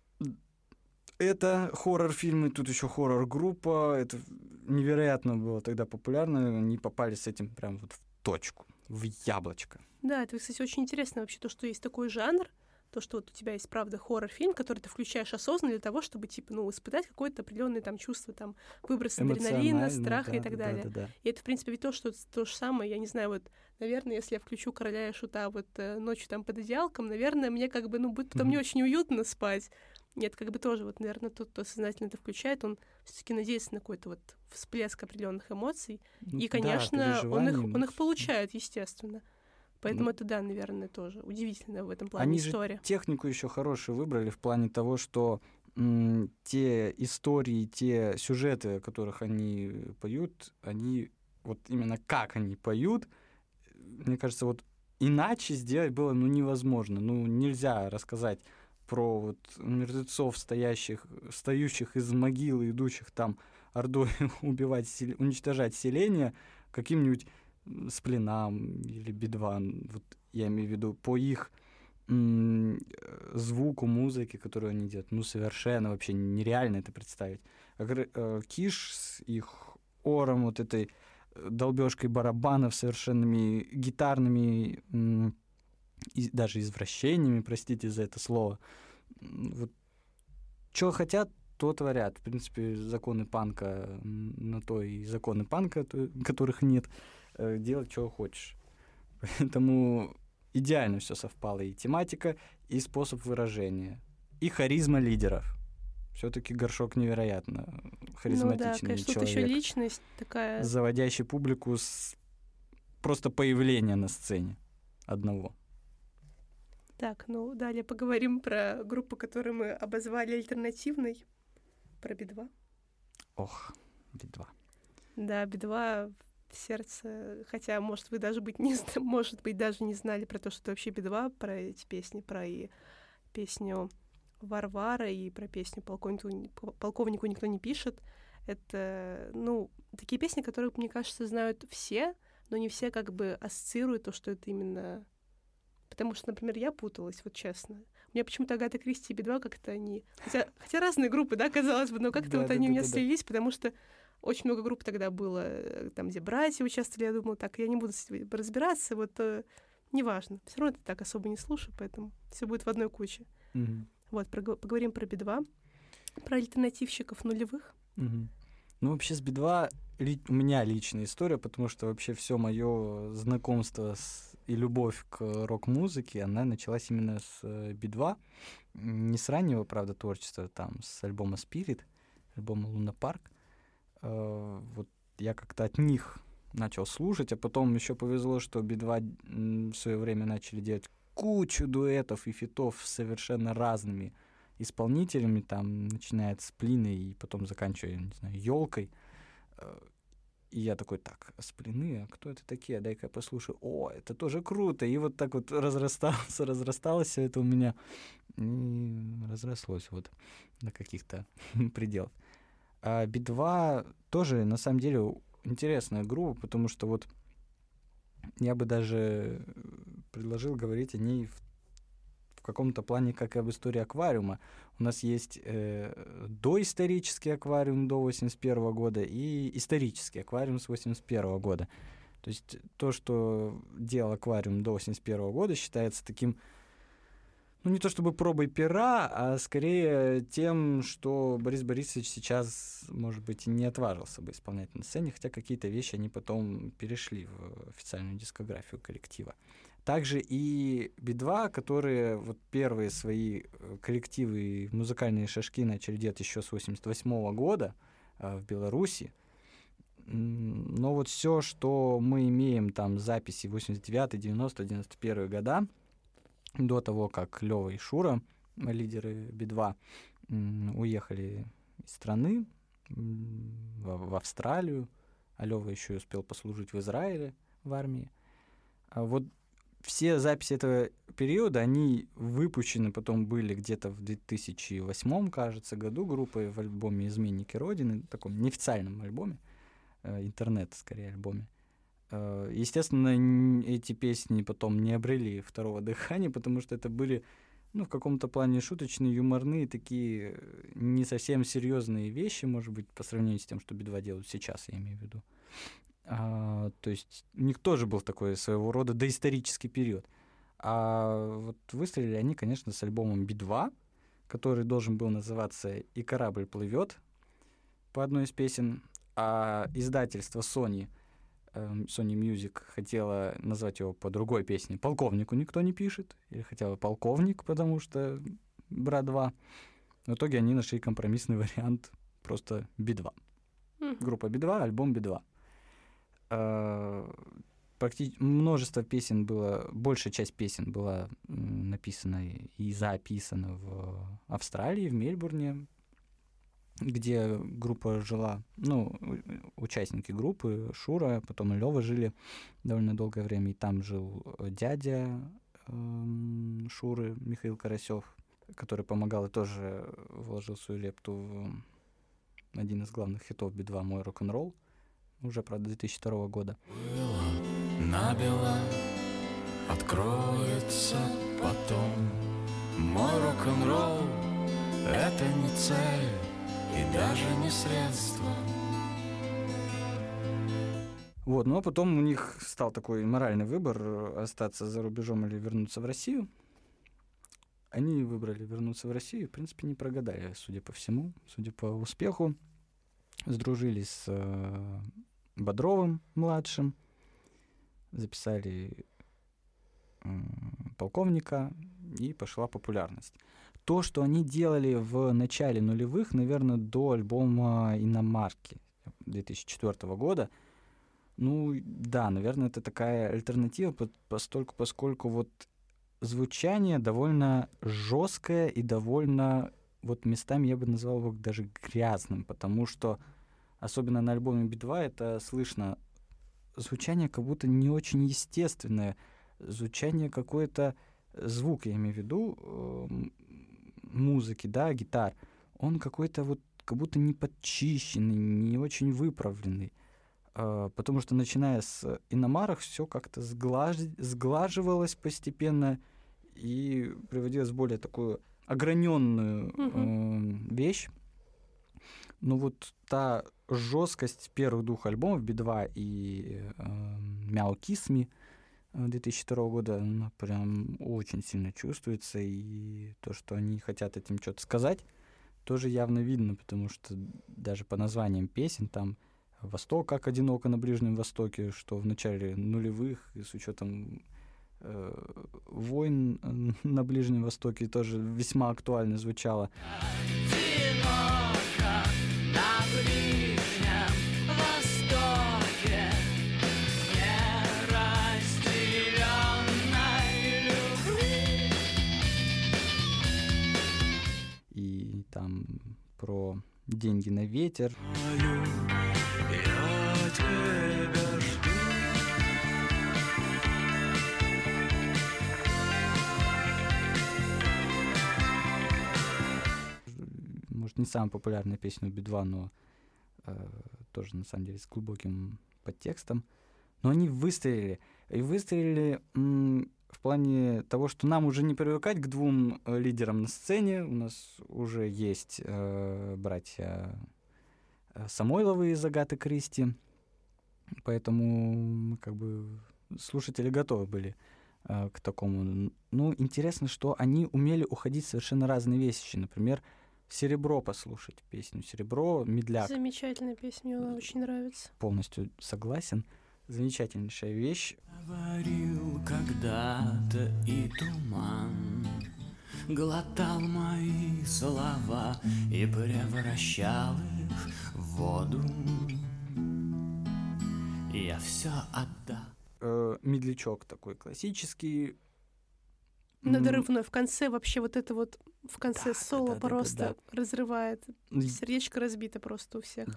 Это хоррор-фильмы, тут еще хоррор-группа, это невероятно было тогда популярно, они попали с этим прям вот в точку, в яблочко. Да, это, кстати, очень интересно вообще то, что есть такой жанр, то, что вот у тебя есть, правда, хоррор-фильм, который ты включаешь осознанно для того, чтобы, типа, ну, испытать какое-то определенное там чувство, там, выброс адреналина, страха да, и так да, далее. да, да. И это, в принципе, ведь то, что то же самое, я не знаю, вот, наверное, если я включу «Короля и Шута» вот э, ночью там под одеялком, наверное, мне как бы, ну, будет потом не очень уютно спать. Нет, как бы тоже, вот, наверное, тот, кто сознательно это включает, он все-таки надеется на какой-то вот всплеск определенных эмоций. Ну, И, да, конечно, он их, переживаний. он их получает, естественно. Поэтому Ну, это, да, наверное, тоже удивительная в этом плане Они история. же технику еще хорошую выбрали в плане того, что м, те истории, те сюжеты, о которых они поют, они вот именно как они поют, мне кажется, вот иначе сделать было ну невозможно. Ну нельзя рассказать про вот мертвецов, стоящих, встающих из могилы, идущих там ордой убивать, сел- уничтожать селение, каким-нибудь Сплинам или Би-два, вот я имею в виду, по их м, звуку, музыке, которую они делают, ну, совершенно вообще нереально это представить. Как р- э, Киш с их ором, вот этой долбежкой барабанов, совершенными гитарными, м, и даже извращениями, простите за это слово. М, Вот, что хотят, то творят. В принципе, законы панка м, на то и законы панка, то- которых нет. Э, Делать, что хочешь. Поэтому идеально все совпало. И тематика, и способ выражения, и харизма лидеров. Все-таки Горшок невероятно Ну да, харизматичный конечно, тут еще человек, личность такая. заводящий публику с просто появления на сцене одного. Так, ну далее поговорим про группу, которую мы обозвали альтернативной, про Би-два. Ох, Би-два. Да, Би-два в сердце, хотя, может, вы даже быть не, зна- может быть, даже не знали про то, что это вообще Би-два, про эти песни, про и песню Варвара и про песню «Полковнику, ни- п- полковнику никто не пишет». Это, ну, такие песни, которые, мне кажется, знают все, но не все как бы ассоциируют то, что это именно... Потому что, например, я путалась, вот честно. У меня почему-то Агата Кристи и Би-два как-то они... Хотя, хотя разные группы, да, казалось бы, но как-то вот они у меня Да-да-да-да-да. слились, потому что очень много групп тогда было, э, там, где братья участвовали, я думала, так, я не буду с этим разбираться, вот э, неважно. Все равно это так особо не слушаю, поэтому все будет в одной куче. Мгм. Вот, прого- поговорим про Би-два, про альтернативщиков нулевых. Мгм. Ну, вообще с Би-два ли- у меня личная история, потому что вообще все мое знакомство с- и любовь к рок-музыке, она началась именно с э, Би-два. М, Не с раннего, правда, творчества, там, с альбома Spirit, альбома Луна Парк. Э, Вот я как-то от них начал слушать, а потом еще повезло, что Би-два м, в свое время начали делать кучу дуэтов и фитов с совершенно разными исполнителями, там, начиная с Сплины и потом заканчивая, не знаю, Ёлкой. Э, И я такой, так, Сплины, а кто это такие? Дай-ка я послушаю. О, это тоже круто. И вот так вот разрасталось, разрасталось все это у меня. И разрослось вот до каких-то пределов. А Би-два тоже, на самом деле, интересная группа, потому что вот я бы даже предложил говорить о ней в в каком-то плане, как и об истории аквариума. У нас есть э, доисторический аквариум до восемьдесят первого года и исторический аквариум с восемьдесят первого года. То есть то, что делал аквариум до восемьдесят первого года, считается таким, ну не то чтобы пробой пера, а скорее тем, что Борис Борисович сейчас, может быть, и не отважился бы исполнять на сцене, хотя какие-то вещи они потом перешли в официальную дискографию коллектива. Также и Би-два, которые вот первые свои э, коллективы и музыкальные шажки начали делать еще с восемьдесят восьмого года э, в Беларуси. М, Но вот все, что мы имеем там записи восемьдесят девятый, девяностый, девяносто первый года, до того, как Лёва и Шура, лидеры Би-два, м, уехали из страны м, в, в Австралию, а Лёва еще и успел послужить в Израиле в армии. А вот все записи этого периода, они выпущены потом были где-то в две тысячи восьмом, кажется, году группой в альбоме «Изменники Родины», таком неофициальном альбоме, э, интернет, скорее, альбоме. Э, Естественно, н- эти песни потом не обрели второго дыхания, потому что это были, ну, в каком-то плане шуточные, юморные, такие э, не совсем серьезные вещи, может быть, по сравнению с тем, что Би-два делают сейчас, я имею в виду. А, то есть у них тоже был такой своего рода доисторический период. А вот выстрелили они, конечно, с альбомом Би два, который должен был называться «И корабль плывет» по одной из песен, а издательство Sony, э, Sony Music хотело назвать его по другой песне «Полковнику никто не пишет», или хотя бы «Полковник», потому что «Брат два». В итоге они нашли компромиссный вариант просто Би два. Мгм. Группа Би два, альбом Би два. Практи- множество песен было, большая часть песен была м, написана и записана в Австралии, в Мельбурне, где группа жила, ну, у- участники группы, Шура, потом и Лёва жили довольно долгое время, и там жил э, дядя эм, Шуры, Михаил Карасёв, который помогал и тоже вложил свою лепту в один из главных хитов Би два «Мой рок-н-ролл», уже, правда, две тысячи второго года. Набело откроется потом. Мой рок-н-ролл — это не цель и даже не средство. Вот, ну а потом у них стал такой моральный выбор — остаться за рубежом или вернуться в Россию. Они выбрали вернуться в Россию, в принципе, не прогадали, судя по всему, судя по успеху. Сдружились с э, Бодровым-младшим, записали э, полковника, и пошла популярность. То, что они делали в начале нулевых, наверное, до альбома «Иномарки» две тысячи четвёртого года, ну, да, наверное, это такая альтернатива, по- постольку, поскольку вот звучание довольно жесткое и довольно, вот местами я бы назвал его даже грязным, потому что, особенно на альбоме Би два, это слышно звучание как будто не очень естественное, звучание какое-то, звук, я имею в виду, э, м- музыки, да, гитар, он какой-то вот как будто не подчищенный, не очень выправленный. Э, потому что, начиная с «Иномарок», все как-то сглаж- сглаживалось постепенно и приводилось в более такую ограненную э, вещь. Ну вот та жесткость первых двух альбомов Би два и э, «Мяу Kiss Me» две тысячи второго года, она прям очень сильно чувствуется, и то, что они хотят этим что-то сказать, тоже явно видно, потому что даже по названиям песен там «Восток, как одиноко на Ближнем Востоке», что в начале нулевых, и с учетом э, войн э, на Ближнем Востоке, тоже весьма актуально звучало. Одиноко на Ближнем Востоке, неразделенной любви. И там про деньги на ветер. Я тебя жду. Может, не самая популярная песня у Би два, но э, тоже, на самом деле, с глубоким подтекстом. Но они выстрелили. И выстрелили м, в плане того, что нам уже не привыкать к двум э, лидерам на сцене. У нас уже есть э, братья э, Самойловы из «Агаты Кристи». Поэтому как бы слушатели готовы были э, к такому. Ну, интересно, что они умели уходить в совершенно разные вещи. Например, «Серебро» послушать, песню «Серебро», «Медляк». Замечательная песня, мне она очень нравится. Полностью согласен. Замечательнейшая вещь. Говорил когда-то и туман, глотал мои слова и превращал их в воду. Я все отдал. Э, медлячок такой классический. М, Надрывной. В конце вообще вот это вот, в конце Да, соло да, да, да, просто да. разрывает. м, Сердечко разбито просто у всех.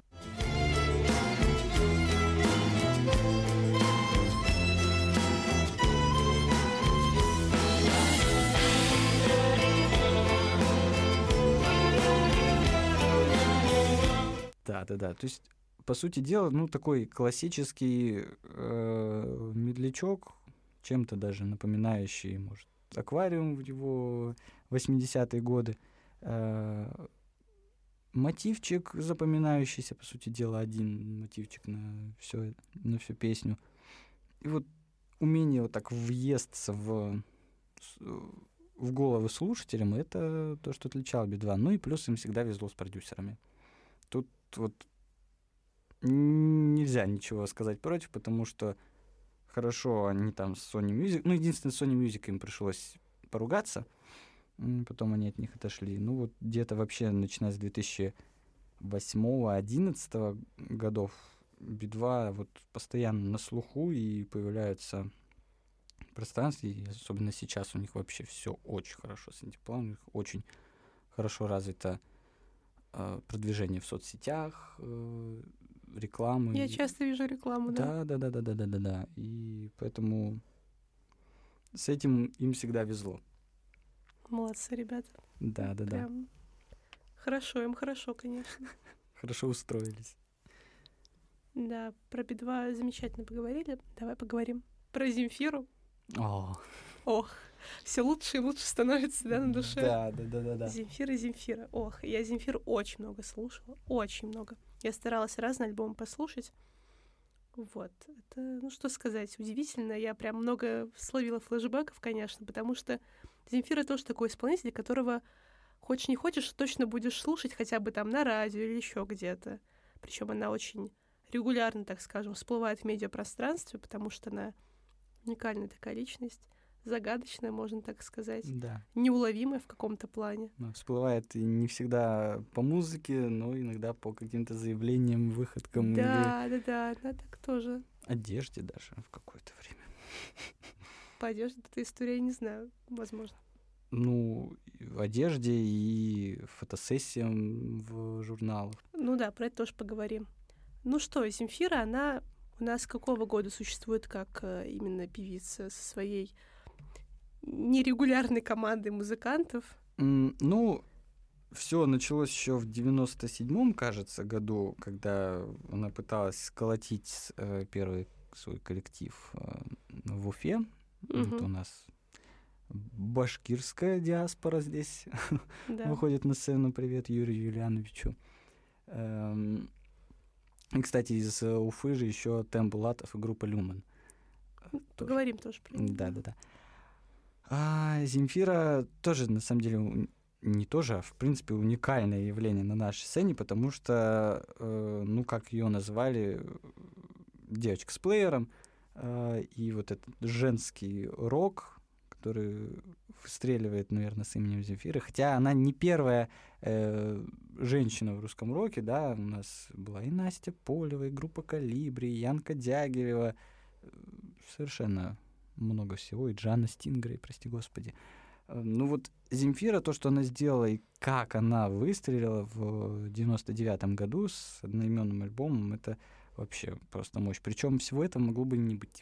Да, да, да. То есть, по сути дела, ну, такой классический э, медлячок, чем-то даже напоминающий, может, «Аквариум» в его восьмидесятые годы. Э, мотивчик запоминающийся, по сути дела, один мотивчик на, всё, на всю песню. И вот умение вот так въесться в с- в головы слушателям, это то, что отличало Би два. Ну и плюс им всегда везло с продюсерами. Тут вот н- нельзя ничего сказать против, потому что хорошо они там с Sony Music... Ну, единственное, с Sony Music им пришлось поругаться, м, потом они от них отошли. Ну вот где-то вообще, начиная с две тысячи восьмого-одиннадцатого годов, Би два вот постоянно на слуху и появляются в пространстве, и особенно сейчас у них вообще все очень хорошо с этим планом, у них очень хорошо развито э, продвижение в соцсетях, э, рекламы. Я часто вижу рекламу, да. Да, да, да, да, да, да, да, да. И поэтому с этим им всегда везло. Молодцы, ребята. Да, да, да. Прям хорошо, им хорошо, конечно. Хорошо устроились. Да, про Би два замечательно поговорили. Давай поговорим про Земфиру. О, Ох, все лучше и лучше становится, да, на душе. да, да, да, да, да. Земфира, Земфира. Ох, я Земфиру очень много слушала, очень много. Я старалась разные альбомы послушать. Вот, это, ну что сказать, удивительно. Я прям много словила флешбеков, конечно, потому что Земфира тоже такой исполнитель, которого хочешь не хочешь, точно будешь слушать хотя бы там на радио или еще где-то. Причем она очень регулярно, так скажем, всплывает в медиапространстве, потому что она уникальная такая личность, загадочная, можно так сказать, Да. неуловимая в каком-то плане. Ну, всплывает и не всегда по музыке, но иногда по каким-то заявлениям, выходкам или Да, да, да, она так тоже. одежде даже в какое-то время. По одежде эта история, я не знаю, возможно. Ну, и в одежде и фотосессиям в журналах. Ну да, про это тоже поговорим. Ну что, Земфира, она у нас с какого года существует как э, именно певица со своей нерегулярной командой музыкантов? М, Ну, все началось еще в девяносто седьмом, кажется, году, когда она пыталась сколотить э, первый свой коллектив э, в Уфе. Мгм. Вот у нас башкирская диаспора здесь Да. выходит на сцену. Привет Юрию Юлиановичу. Эм, И, кстати, из э, Уфы же еще Тем Булатов и группа Люмен. Э, тоже. Поговорим тоже про неё. Да, да, да. А Земфира тоже, на самом деле, у- не тоже, а в принципе уникальное явление на нашей сцене, потому что, э, ну, как ее назвали, э, девочка с плеером, э, и вот этот женский рок, который выстреливает, наверное, с именем Земфиры, хотя она не первая э, женщина в русском роке, да, у нас была и Настя Полева, и группа Калибри, и Янка Дягилева, э, совершенно много всего, и Джанна Стингрей, прости господи. Э, Ну вот Земфира, то, что она сделала, и как она выстрелила в девяносто девятом году с одноименным альбомом, это вообще просто мощь. Причем всего этого могло бы и не быть.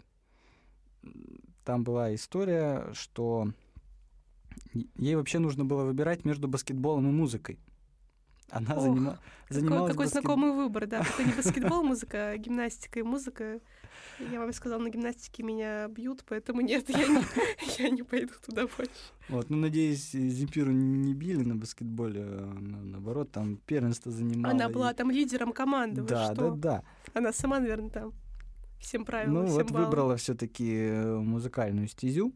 Там была история, что е- ей вообще нужно было выбирать между баскетболом и музыкой. Она Ох, занима- Какой, занималась какой баскет- знакомый выбор, да. Это не баскетбол, музыка, а гимнастика и музыка. Я вам сказала, на гимнастике меня бьют, поэтому нет, я не, я не пойду туда больше. Вот, ну, надеюсь, э, Земфиру не били на баскетболе, а на- наоборот, там первенство занимала. Она и- была там лидером команды, вы Да, да, что? да. Она сама, наверное, там всем правила, Ну всем вот баллам. выбрала все-таки музыкальную стезю.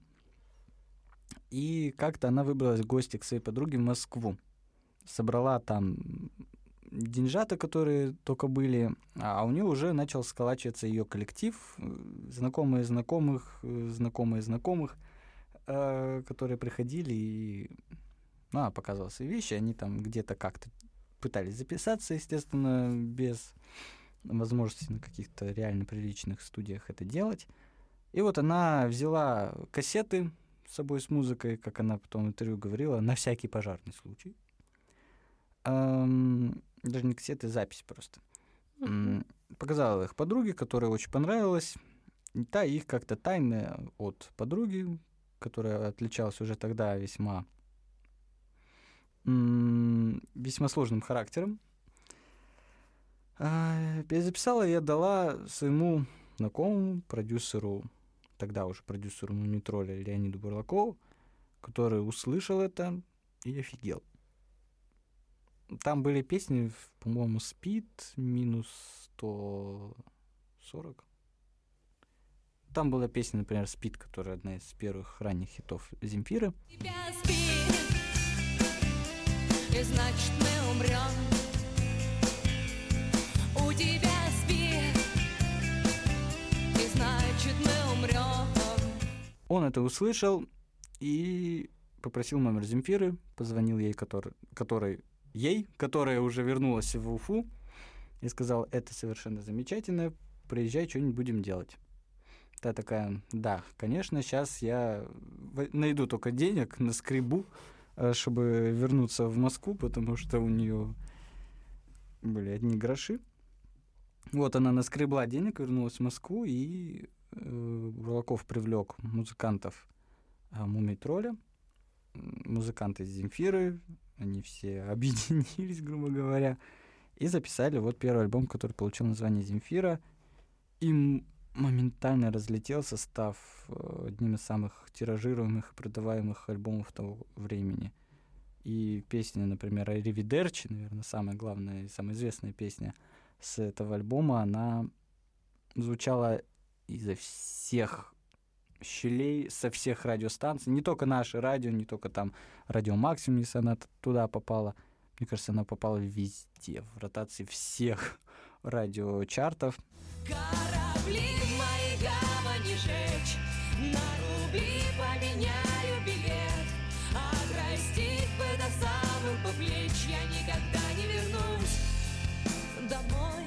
И как-то она выбралась в гости к своей подруге в Москву. Собрала там деньжата, которые только были, а у нее уже начал сколачиваться ее коллектив, э, знакомые знакомых, э, знакомые знакомых, э, которые приходили и ну, она показывала свои вещи, они там где-то как-то пытались записаться, естественно, без возможности на каких-то реально приличных студиях это делать. И вот она взяла кассеты с собой с музыкой, как она потом в интервью говорила, на всякий пожарный случай. Эм, даже не кассеты, запись просто. Мгм. М, Показала их подруге, которая очень понравилась. И та их как-то тайно от подруги, которая отличалась уже тогда весьма м, весьма сложным характером, а, перезаписала и отдала своему знакомому продюсеру, тогда уже продюсеру Мумитроля Леониду Бурлакову, который услышал это и офигел. Там были песни, в- по-моему, «Спид», «Минус сто сорок». Там была песня, например, «Спит», которая одна из первых ранних хитов Земфиры. Тебя спит, и значит мы умрем. У тебя спит, и значит мы умрем. Он это услышал и попросил номер Земфиры, позвонил ей, который, которой, ей, которая уже вернулась в Уфу, и сказал: это совершенно замечательно, приезжай, что-нибудь будем делать. Та такая: да, конечно, сейчас я найду только денег, наскребу, чтобы вернуться в Москву, потому что у нее были одни гроши. Вот она наскребла денег, вернулась в Москву, и э, Бурлаков привлек музыкантов э, Мумий-тролля, музыканты из Земфиры, они все объединились, грубо говоря, и записали вот первый альбом, который получил название «Земфира», и моментально разлетелся, став э, одним из самых тиражируемых и продаваемых альбомов того времени. И песня, например, «Аривидерчи», наверное, самая главная и самая известная песня с этого альбома, она звучала изо всех щелей, со всех радиостанций. Не только наше радио, не только там радио «Максимум», если она туда попала. Мне кажется, она попала везде, в ротации всех радиочартов. Корабли мои гавани жечь, на рубли поменяю билет, а простить бы до самых бы плеч, я никогда не вернусь домой.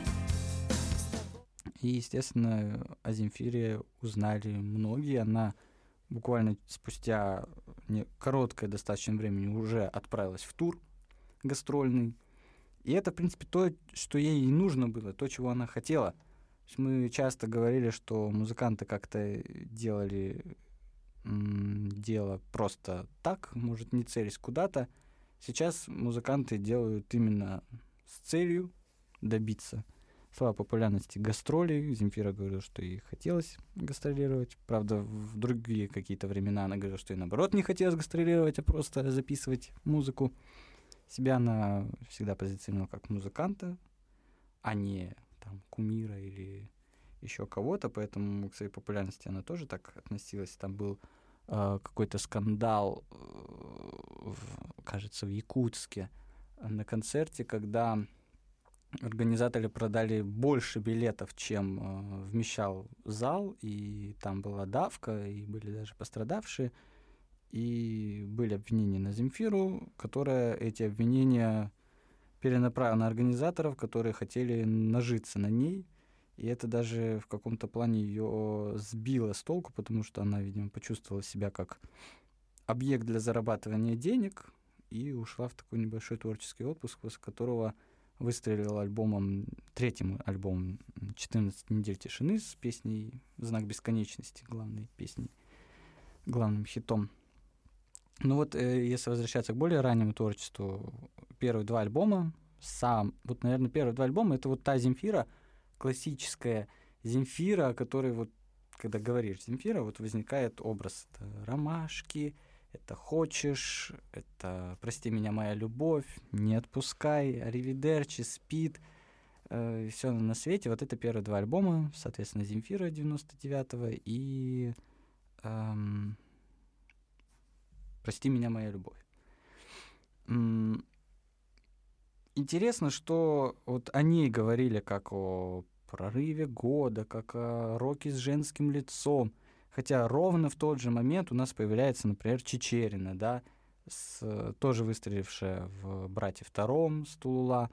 И, естественно, о Земфире узнали многие. Она буквально спустя не, короткое достаточно времени уже отправилась в тур гастрольный. И это, в принципе, то, что ей и нужно было, то, чего она хотела. То есть мы часто говорили, что музыканты как-то делали м, дело просто так, может, не целясь куда-то. Сейчас музыканты делают именно с целью добиться слава популярности гастролей. Земфира говорила, что ей хотелось гастролировать. Правда, в другие какие-то времена она говорила, что ей, наоборот, не хотелось гастролировать, а просто записывать музыку. Себя она всегда позиционировала как музыканта, а не там кумира или еще кого-то, поэтому к своей популярности она тоже так относилась. Там был э, какой-то скандал, э, в, кажется, в Якутске на концерте, когда организаторы продали больше билетов, чем э, вмещал зал, и там была давка, и были даже пострадавшие. И были обвинения на Земфиру, которая эти обвинения перенаправила на организаторов, которые хотели нажиться на ней. И это даже в каком-то плане ее сбило с толку, потому что она, видимо, почувствовала себя как объект для зарабатывания денег и ушла в такой небольшой творческий отпуск, после которого выстрелила альбомом, третьим альбомом «четырнадцать недель тишины» с песней «Знак бесконечности», главной песней, главным хитом. Ну вот, э, если возвращаться к более раннему творчеству, первые два альбома, сам, вот, наверное, первые два альбома, это вот та Земфира, классическая Земфира, о которой вот, когда говоришь Земфира, вот возникает образ. Это «Ромашки», это «Хочешь», это «Прости меня, моя любовь», «Не отпускай», «Аривидерчи», «Спит», э, все на свете. Вот это первые два альбома, соответственно, Земфира девяносто девятого и... Эм, «Прости меня, моя любовь». М- Интересно, что вот о ней говорили как о прорыве года, как о роке с женским лицом. Хотя ровно в тот же момент у нас появляется, например, Чичерина, да, с, тоже выстрелившая в «Брате втором» с Тулула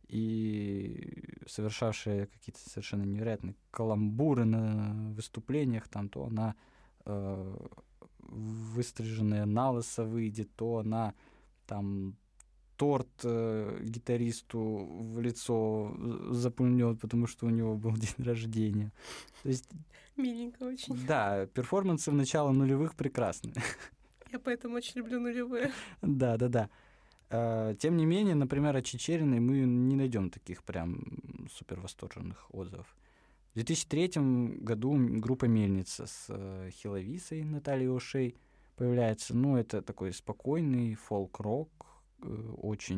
и совершавшая какие-то совершенно невероятные каламбуры на выступлениях, там, то она э, выстриженная на лысо выйдет, то она там торт э, гитаристу в лицо запульнет, потому что у него был день рождения. То есть, миленько очень. Да, перформансы в начало нулевых прекрасны. Я поэтому очень люблю нулевые. Да, да, да. Э, тем не менее, например, о Чичериной мы не найдем таких прям супер восторженных отзывов. В две тысячи третьем году группа «Мельница» с э, Хиловисой Натальей Ошей появляется. Ну, это такой спокойный фолк-рок, э, очень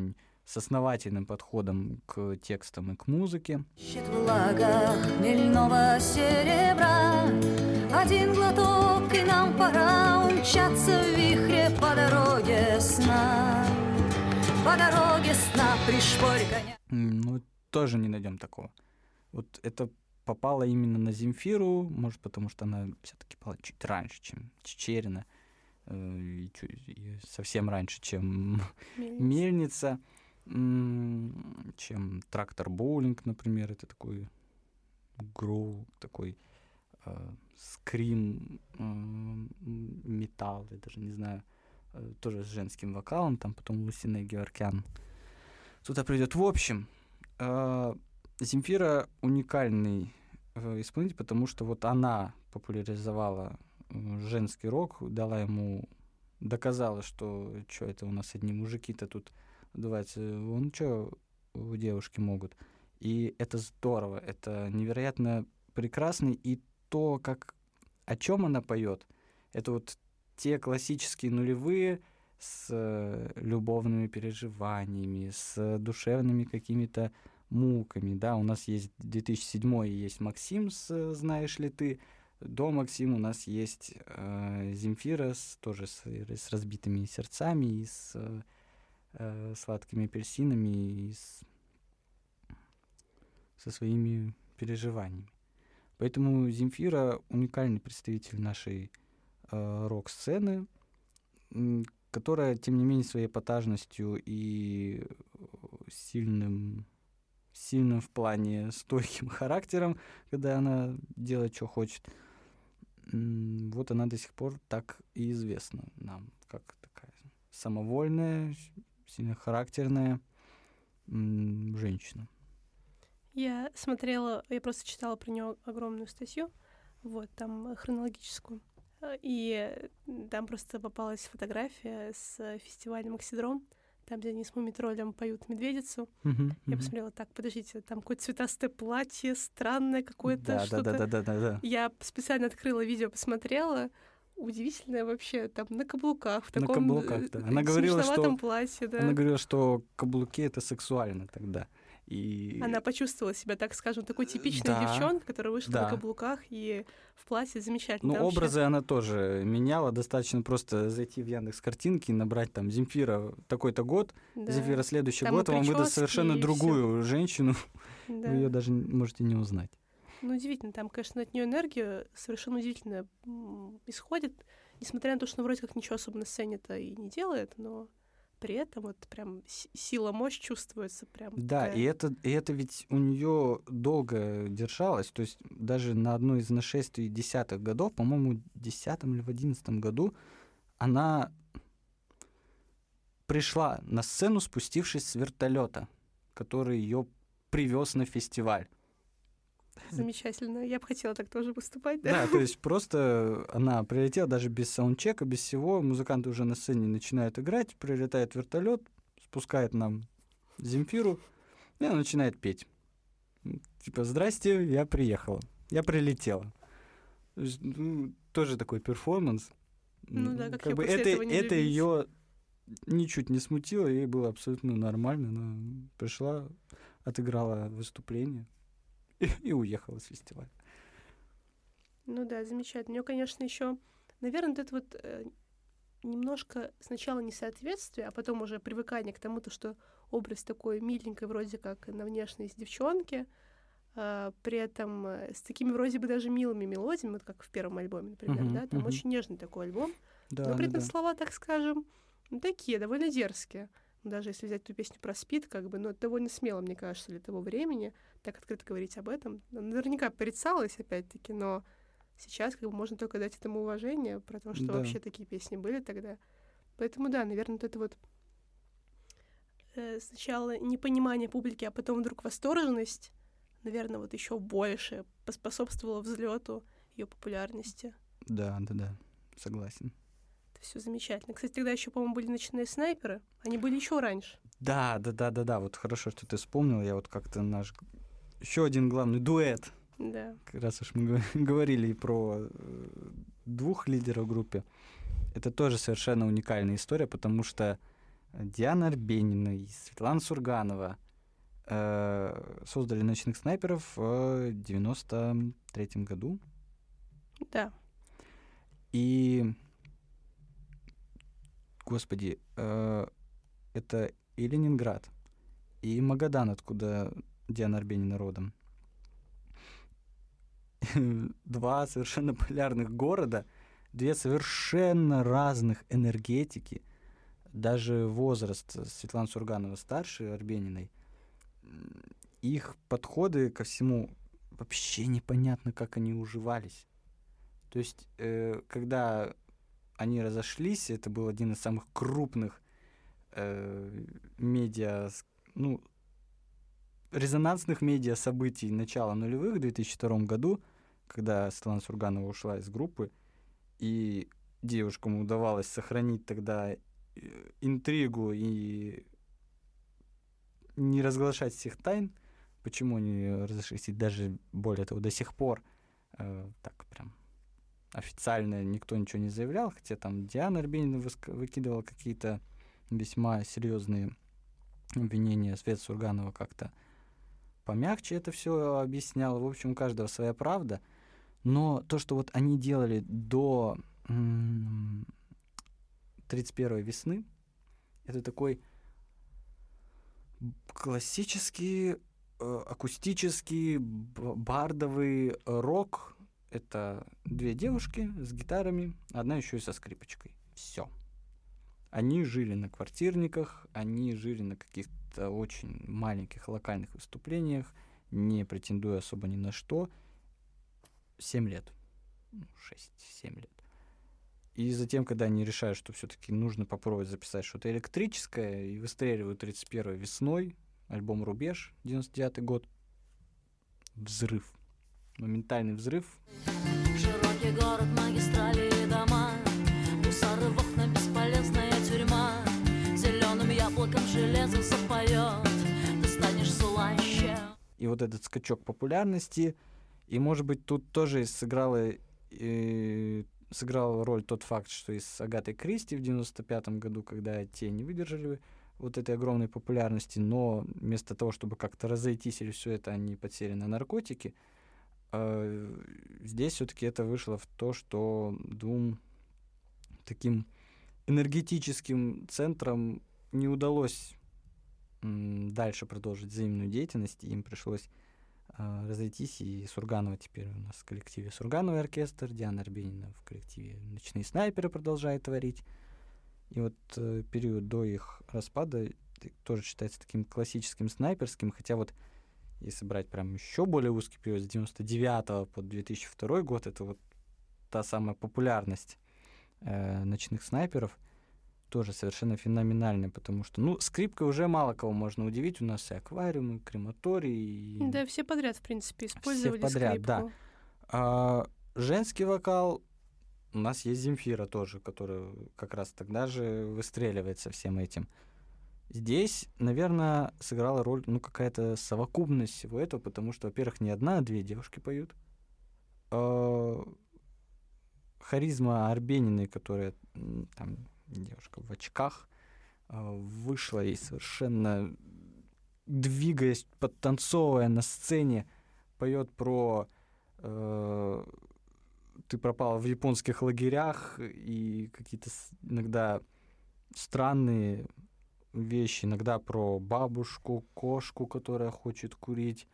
с основательным подходом к текстам и к музыке. В лагах хмельного серебра один глоток, и нам пора умчаться в вихре по дороге сна. По дороге сна пришпорь коня. Ну, тоже не найдем такого. Вот это попало именно на Земфиру, может, потому что она все-таки была чуть раньше, чем Чичерина, э, и, чуть, и совсем раньше, чем Мельница, м- чем Трактор Боулинг, например, это такой гроу, такой э, скрим, э, металл, я даже не знаю, э, тоже с женским вокалом, там потом Лусина Геворкян туда придет. В общем, э, Земфира уникальный э, исполнитель, потому что вот она популяризовала э, женский рок, дала ему, доказала, что что это у нас одни мужики-то тут отдуваются, вон что девушки могут. И это здорово, это невероятно прекрасно, и то, как, о чем она поет, это вот те классические нулевые с э, любовными переживаниями, с душевными какими-то муками, да, у нас есть две тысячи седьмой, есть Максим с «Знаешь ли ты», до Максима у нас есть э, Земфира с, тоже с, с разбитыми сердцами и с э, сладкими апельсинами и с, со своими переживаниями. Поэтому Земфира уникальный представитель нашей э, рок-сцены, которая, тем не менее, своей эпатажностью и сильным сильным в плане стойким характером, когда она делает, что хочет. Вот она до сих пор так и известна нам, как такая самовольная, сильно характерная м- женщина. Я смотрела, я просто читала про нее огромную статью, вот, там хронологическую, и там просто попалась фотография с фестиваля «Максидром», там, где они с Мумитролем поют «Медведицу». Uh-huh, Я uh-huh. посмотрела, так, подождите, там какое-то цветастое платье, странное какое-то, да, что-то. Да, да, да, да, да. Я специально открыла видео, посмотрела. Удивительное вообще, там на каблуках, в на таком каблуках, да. Она говорила, что, платье, да. Она говорила, что каблуки — это сексуально тогда. И... Она почувствовала себя, так скажем, такой типичной да, девчонкой, которая вышла да. на каблуках и в платье. Замечательно. Ну, образы вообще... она тоже меняла. Достаточно просто зайти в Яндекс.Картинки и набрать там Земфира такой-то год, да. Земфира следующий там год, вам выдаст совершенно другую всё. женщину. Да. Вы ее даже можете не узнать. Ну, удивительно. Там, конечно, от нее энергия совершенно удивительно исходит. Несмотря на то, что она вроде как ничего особо на сцене-то и не делает, но... При этом вот прям сила, мощь чувствуется прям. Да, такая... и это, и это ведь у нее долго держалось. То есть даже на одно из нашествий десятых годов, по-моему, в десятом или в одиннадцатом году, она пришла на сцену, спустившись с вертолета, который ее привез на фестиваль. Замечательно. Я бы хотела так тоже выступать, да? Да, то есть просто она прилетела даже без саундчека, без всего. Музыканты уже на сцене начинают играть, прилетает вертолет, спускает нам Земфиру, и она начинает петь. Типа, здрасте, я приехала, я прилетела. То есть, ну, тоже такой перформанс. Ну да, как, как я бы после это, этого не это ее ничуть не смутило, ей было абсолютно нормально. Она пришла, отыграла выступление. И, и уехала с фестиваля. Ну да, замечательно. У нее, конечно, еще, наверное, вот это вот э, немножко сначала несоответствие, а потом уже привыкание к тому, то, что образ такой миленькой, вроде как на внешность девчонки, э, при этом э, с такими вроде бы даже милыми мелодиями, вот как в первом альбоме, например, uh-huh, да, там uh-huh. очень нежный такой альбом, да, но при этом да, слова, так скажем, ну, такие, довольно дерзкие. Даже если взять ту песню про СПИД, как бы, ну, это довольно смело, мне кажется, для того времени так открыто говорить об этом. Наверняка порицалось, опять-таки, но сейчас как бы можно только дать этому уважение, потому что да. вообще такие песни были тогда. Поэтому, да, наверное, вот это вот э, сначала непонимание публики, а потом вдруг восторженность, наверное, вот еще больше поспособствовало взлету ее популярности. Да, да, да, согласен. Все замечательно. Кстати, тогда еще, по-моему, были «Ночные снайперы». Они были еще раньше. Да, да, да, да, да. Вот хорошо, что ты вспомнил. Я вот как-то наш еще один главный дуэт. Да. Как раз уж мы говорили и про двух лидеров в группе. Это тоже совершенно уникальная история, потому что Диана Арбенина и Светлана Сурганова э, создали «Ночных снайперов» в девяносто третьем году. Да. И, господи, э, это и Ленинград, и Магадан, откуда Диана Арбенина родом. Два совершенно полярных города, две совершенно разных энергетики. Даже возраст Светланы Сурганова старше Арбениной. Их подходы ко всему вообще непонятно, как они уживались. То есть, э, когда они разошлись, это был один из самых крупных э, медиа, ну, резонансных медиа событий начала нулевых в две тысячи втором году, когда Светлана Сурганова ушла из группы, и девушкам удавалось сохранить тогда интригу и не разглашать всех тайн, почему они разошлись, и даже более того, до сих пор э, так прям официально никто ничего не заявлял, хотя там Диана Арбенина выкидывала какие-то весьма серьезные обвинения, Света Сурганова как-то помягче это все объясняла. В общем, у каждого своя правда. Но то, что вот они делали до м- тридцать первой весны, это такой классический, э, акустический, бардовый рок. Это две девушки с гитарами, одна еще и со скрипочкой. Все. Они жили на квартирниках, они жили на каких-то очень маленьких локальных выступлениях, не претендуя особо ни на что. Семь лет. Шесть-семь лет. И затем, когда они решают, что все-таки нужно попробовать записать что-то электрическое, и выстреливают тридцать первой весной, альбом «Рубеж», девяносто девятый год, взрыв. Моментальный взрыв. Широкий город, магистрали и дома, гусары в окна, бесполезная тюрьма. Зеленым яблоком железо запоет, ты станешь слаще. И вот этот скачок популярности, и, может быть, тут тоже сыграло, э, сыграл роль тот факт, что и с Агатой Кристи в девяносто пятом году, когда те не выдержали вот этой огромной популярности, но вместо того, чтобы как-то разойтись или все это, они подсели на наркотики. Здесь все-таки это вышло в то, что двум таким энергетическим центрам не удалось м, дальше продолжить взаимную деятельность, им пришлось э, разойтись, и Сурганова теперь у нас в коллективе «Сургановый оркестр», Диана Арбенина в коллективе «Ночные снайперы» продолжает творить. И вот э, период до их распада тоже считается таким классическим снайперским, хотя вот если брать прям еще более узкий период, с девяносто девятого по две тысячи второй год, это вот та самая популярность э, ночных снайперов, тоже совершенно феноменальная, потому что, ну, скрипкой уже мало кого можно удивить, у нас и аквариумы, и крематорий. И... Да, все подряд, в принципе, использовали все подряд, скрипку. Да. А, женский вокал, у нас есть Земфира тоже, которая как раз тогда же выстреливает со всем этим. Здесь, наверное, сыграла роль, ну, какая-то совокупность всего этого, потому что, во-первых, не одна, а две девушки поют. А, харизма Арбениной, которая там девушка в очках, а, вышла и совершенно, двигаясь, подтанцовывая на сцене, поет про э, «Ты пропал в японских лагерях» и какие-то иногда странные вещи, иногда про бабушку, кошку, которая хочет курить,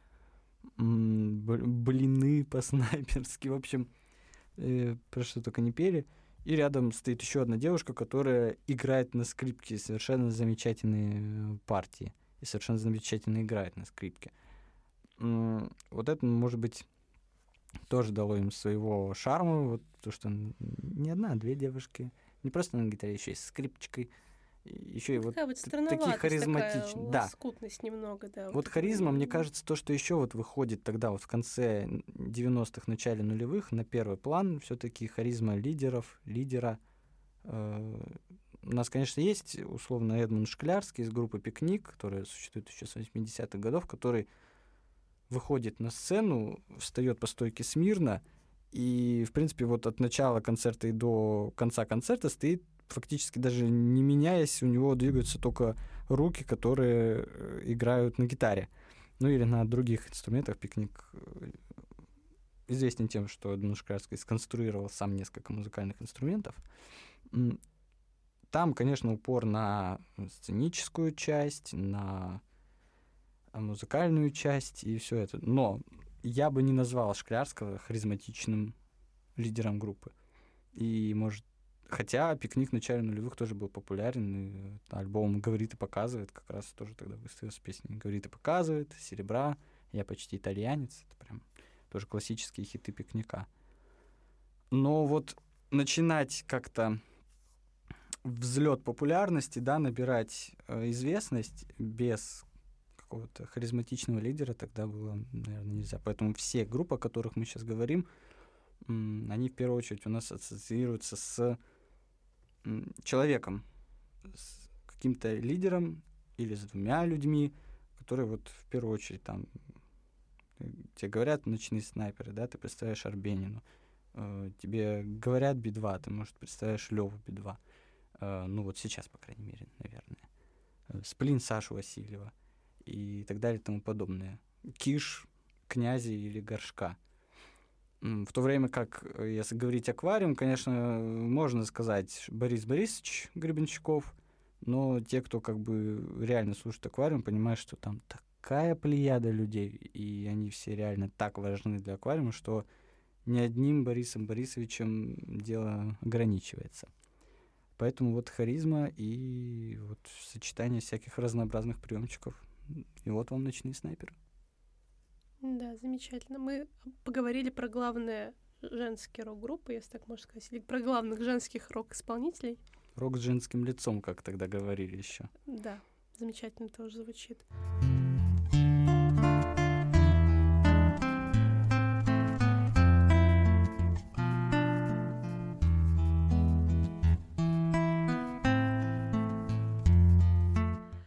блины по-снайперски, в общем, э, про что только не пели. И рядом стоит еще одна девушка, которая играет на скрипке, совершенно замечательные партии, и совершенно замечательно играет на скрипке. М- вот это, может быть, тоже дало им своего шарма, вот то, что не одна, а две девушки, не просто на гитаре, еще и с скрипочкой. Еще и вот вот такие харизматичные. Да. Лоскутность немного, да. Вот харизма, мне кажется, то, что еще вот выходит тогда вот в конце девяностых, начале нулевых на первый план, все-таки харизма лидеров, лидера. Э, у нас, конечно, есть условно Эдмунд Шклярский из группы «Пикник», которая существует еще с восьмидесятых годов, который выходит на сцену, встает по стойке смирно, и, в принципе, вот от начала концерта и до конца концерта стоит фактически даже не меняясь, у него двигаются только руки, которые играют на гитаре. Ну или на других инструментах. Пикник известен тем, что Данил Шклярский сконструировал сам несколько музыкальных инструментов. Там, конечно, упор на сценическую часть, на музыкальную часть и все это. Но я бы не назвал Шклярского харизматичным лидером группы. И, может, хотя «Пикник» в начале нулевых тоже был популярен, и альбом «Говорит и показывает» как раз тоже тогда выставился с песней «Говорит и показывает», «Серебра», «Я почти итальянец». Это прям тоже классические хиты «Пикника». Но вот начинать как-то взлет популярности, да, набирать э, известность без какого-то харизматичного лидера тогда было, наверное, нельзя. Поэтому все группы, о которых мы сейчас говорим, м, они в первую очередь у нас ассоциируются с м, человеком, с каким-то лидером или с двумя людьми, которые вот в первую очередь там тебе говорят «Ночные снайперы», да, ты представляешь Арбенину. Э, тебе говорят Би-два, ты, может, представляешь Лёву Би-два. Э, ну вот сейчас, по крайней мере, наверное. Э, Сплин Сашу Васильева и так далее и тому подобное. Киш, Князи или Горшка. М, В то время как, э, если говорить «Аквариум», конечно, можно сказать Борис Борисович Гребенщиков, но те, кто как бы реально слушает «Аквариум», понимают, что там такая плеяда людей, и они все реально так важны для «Аквариума», что ни одним Борисом Борисовичем дело ограничивается. Поэтому вот харизма и вот сочетание всяких разнообразных приемчиков. И вот вам «Ночные снайперы». Да, замечательно. Мы поговорили про главные женские рок-группы, если так можно сказать, или про главных женских рок-исполнителей. Рок с женским лицом, как тогда говорили еще. Да, замечательно тоже звучит.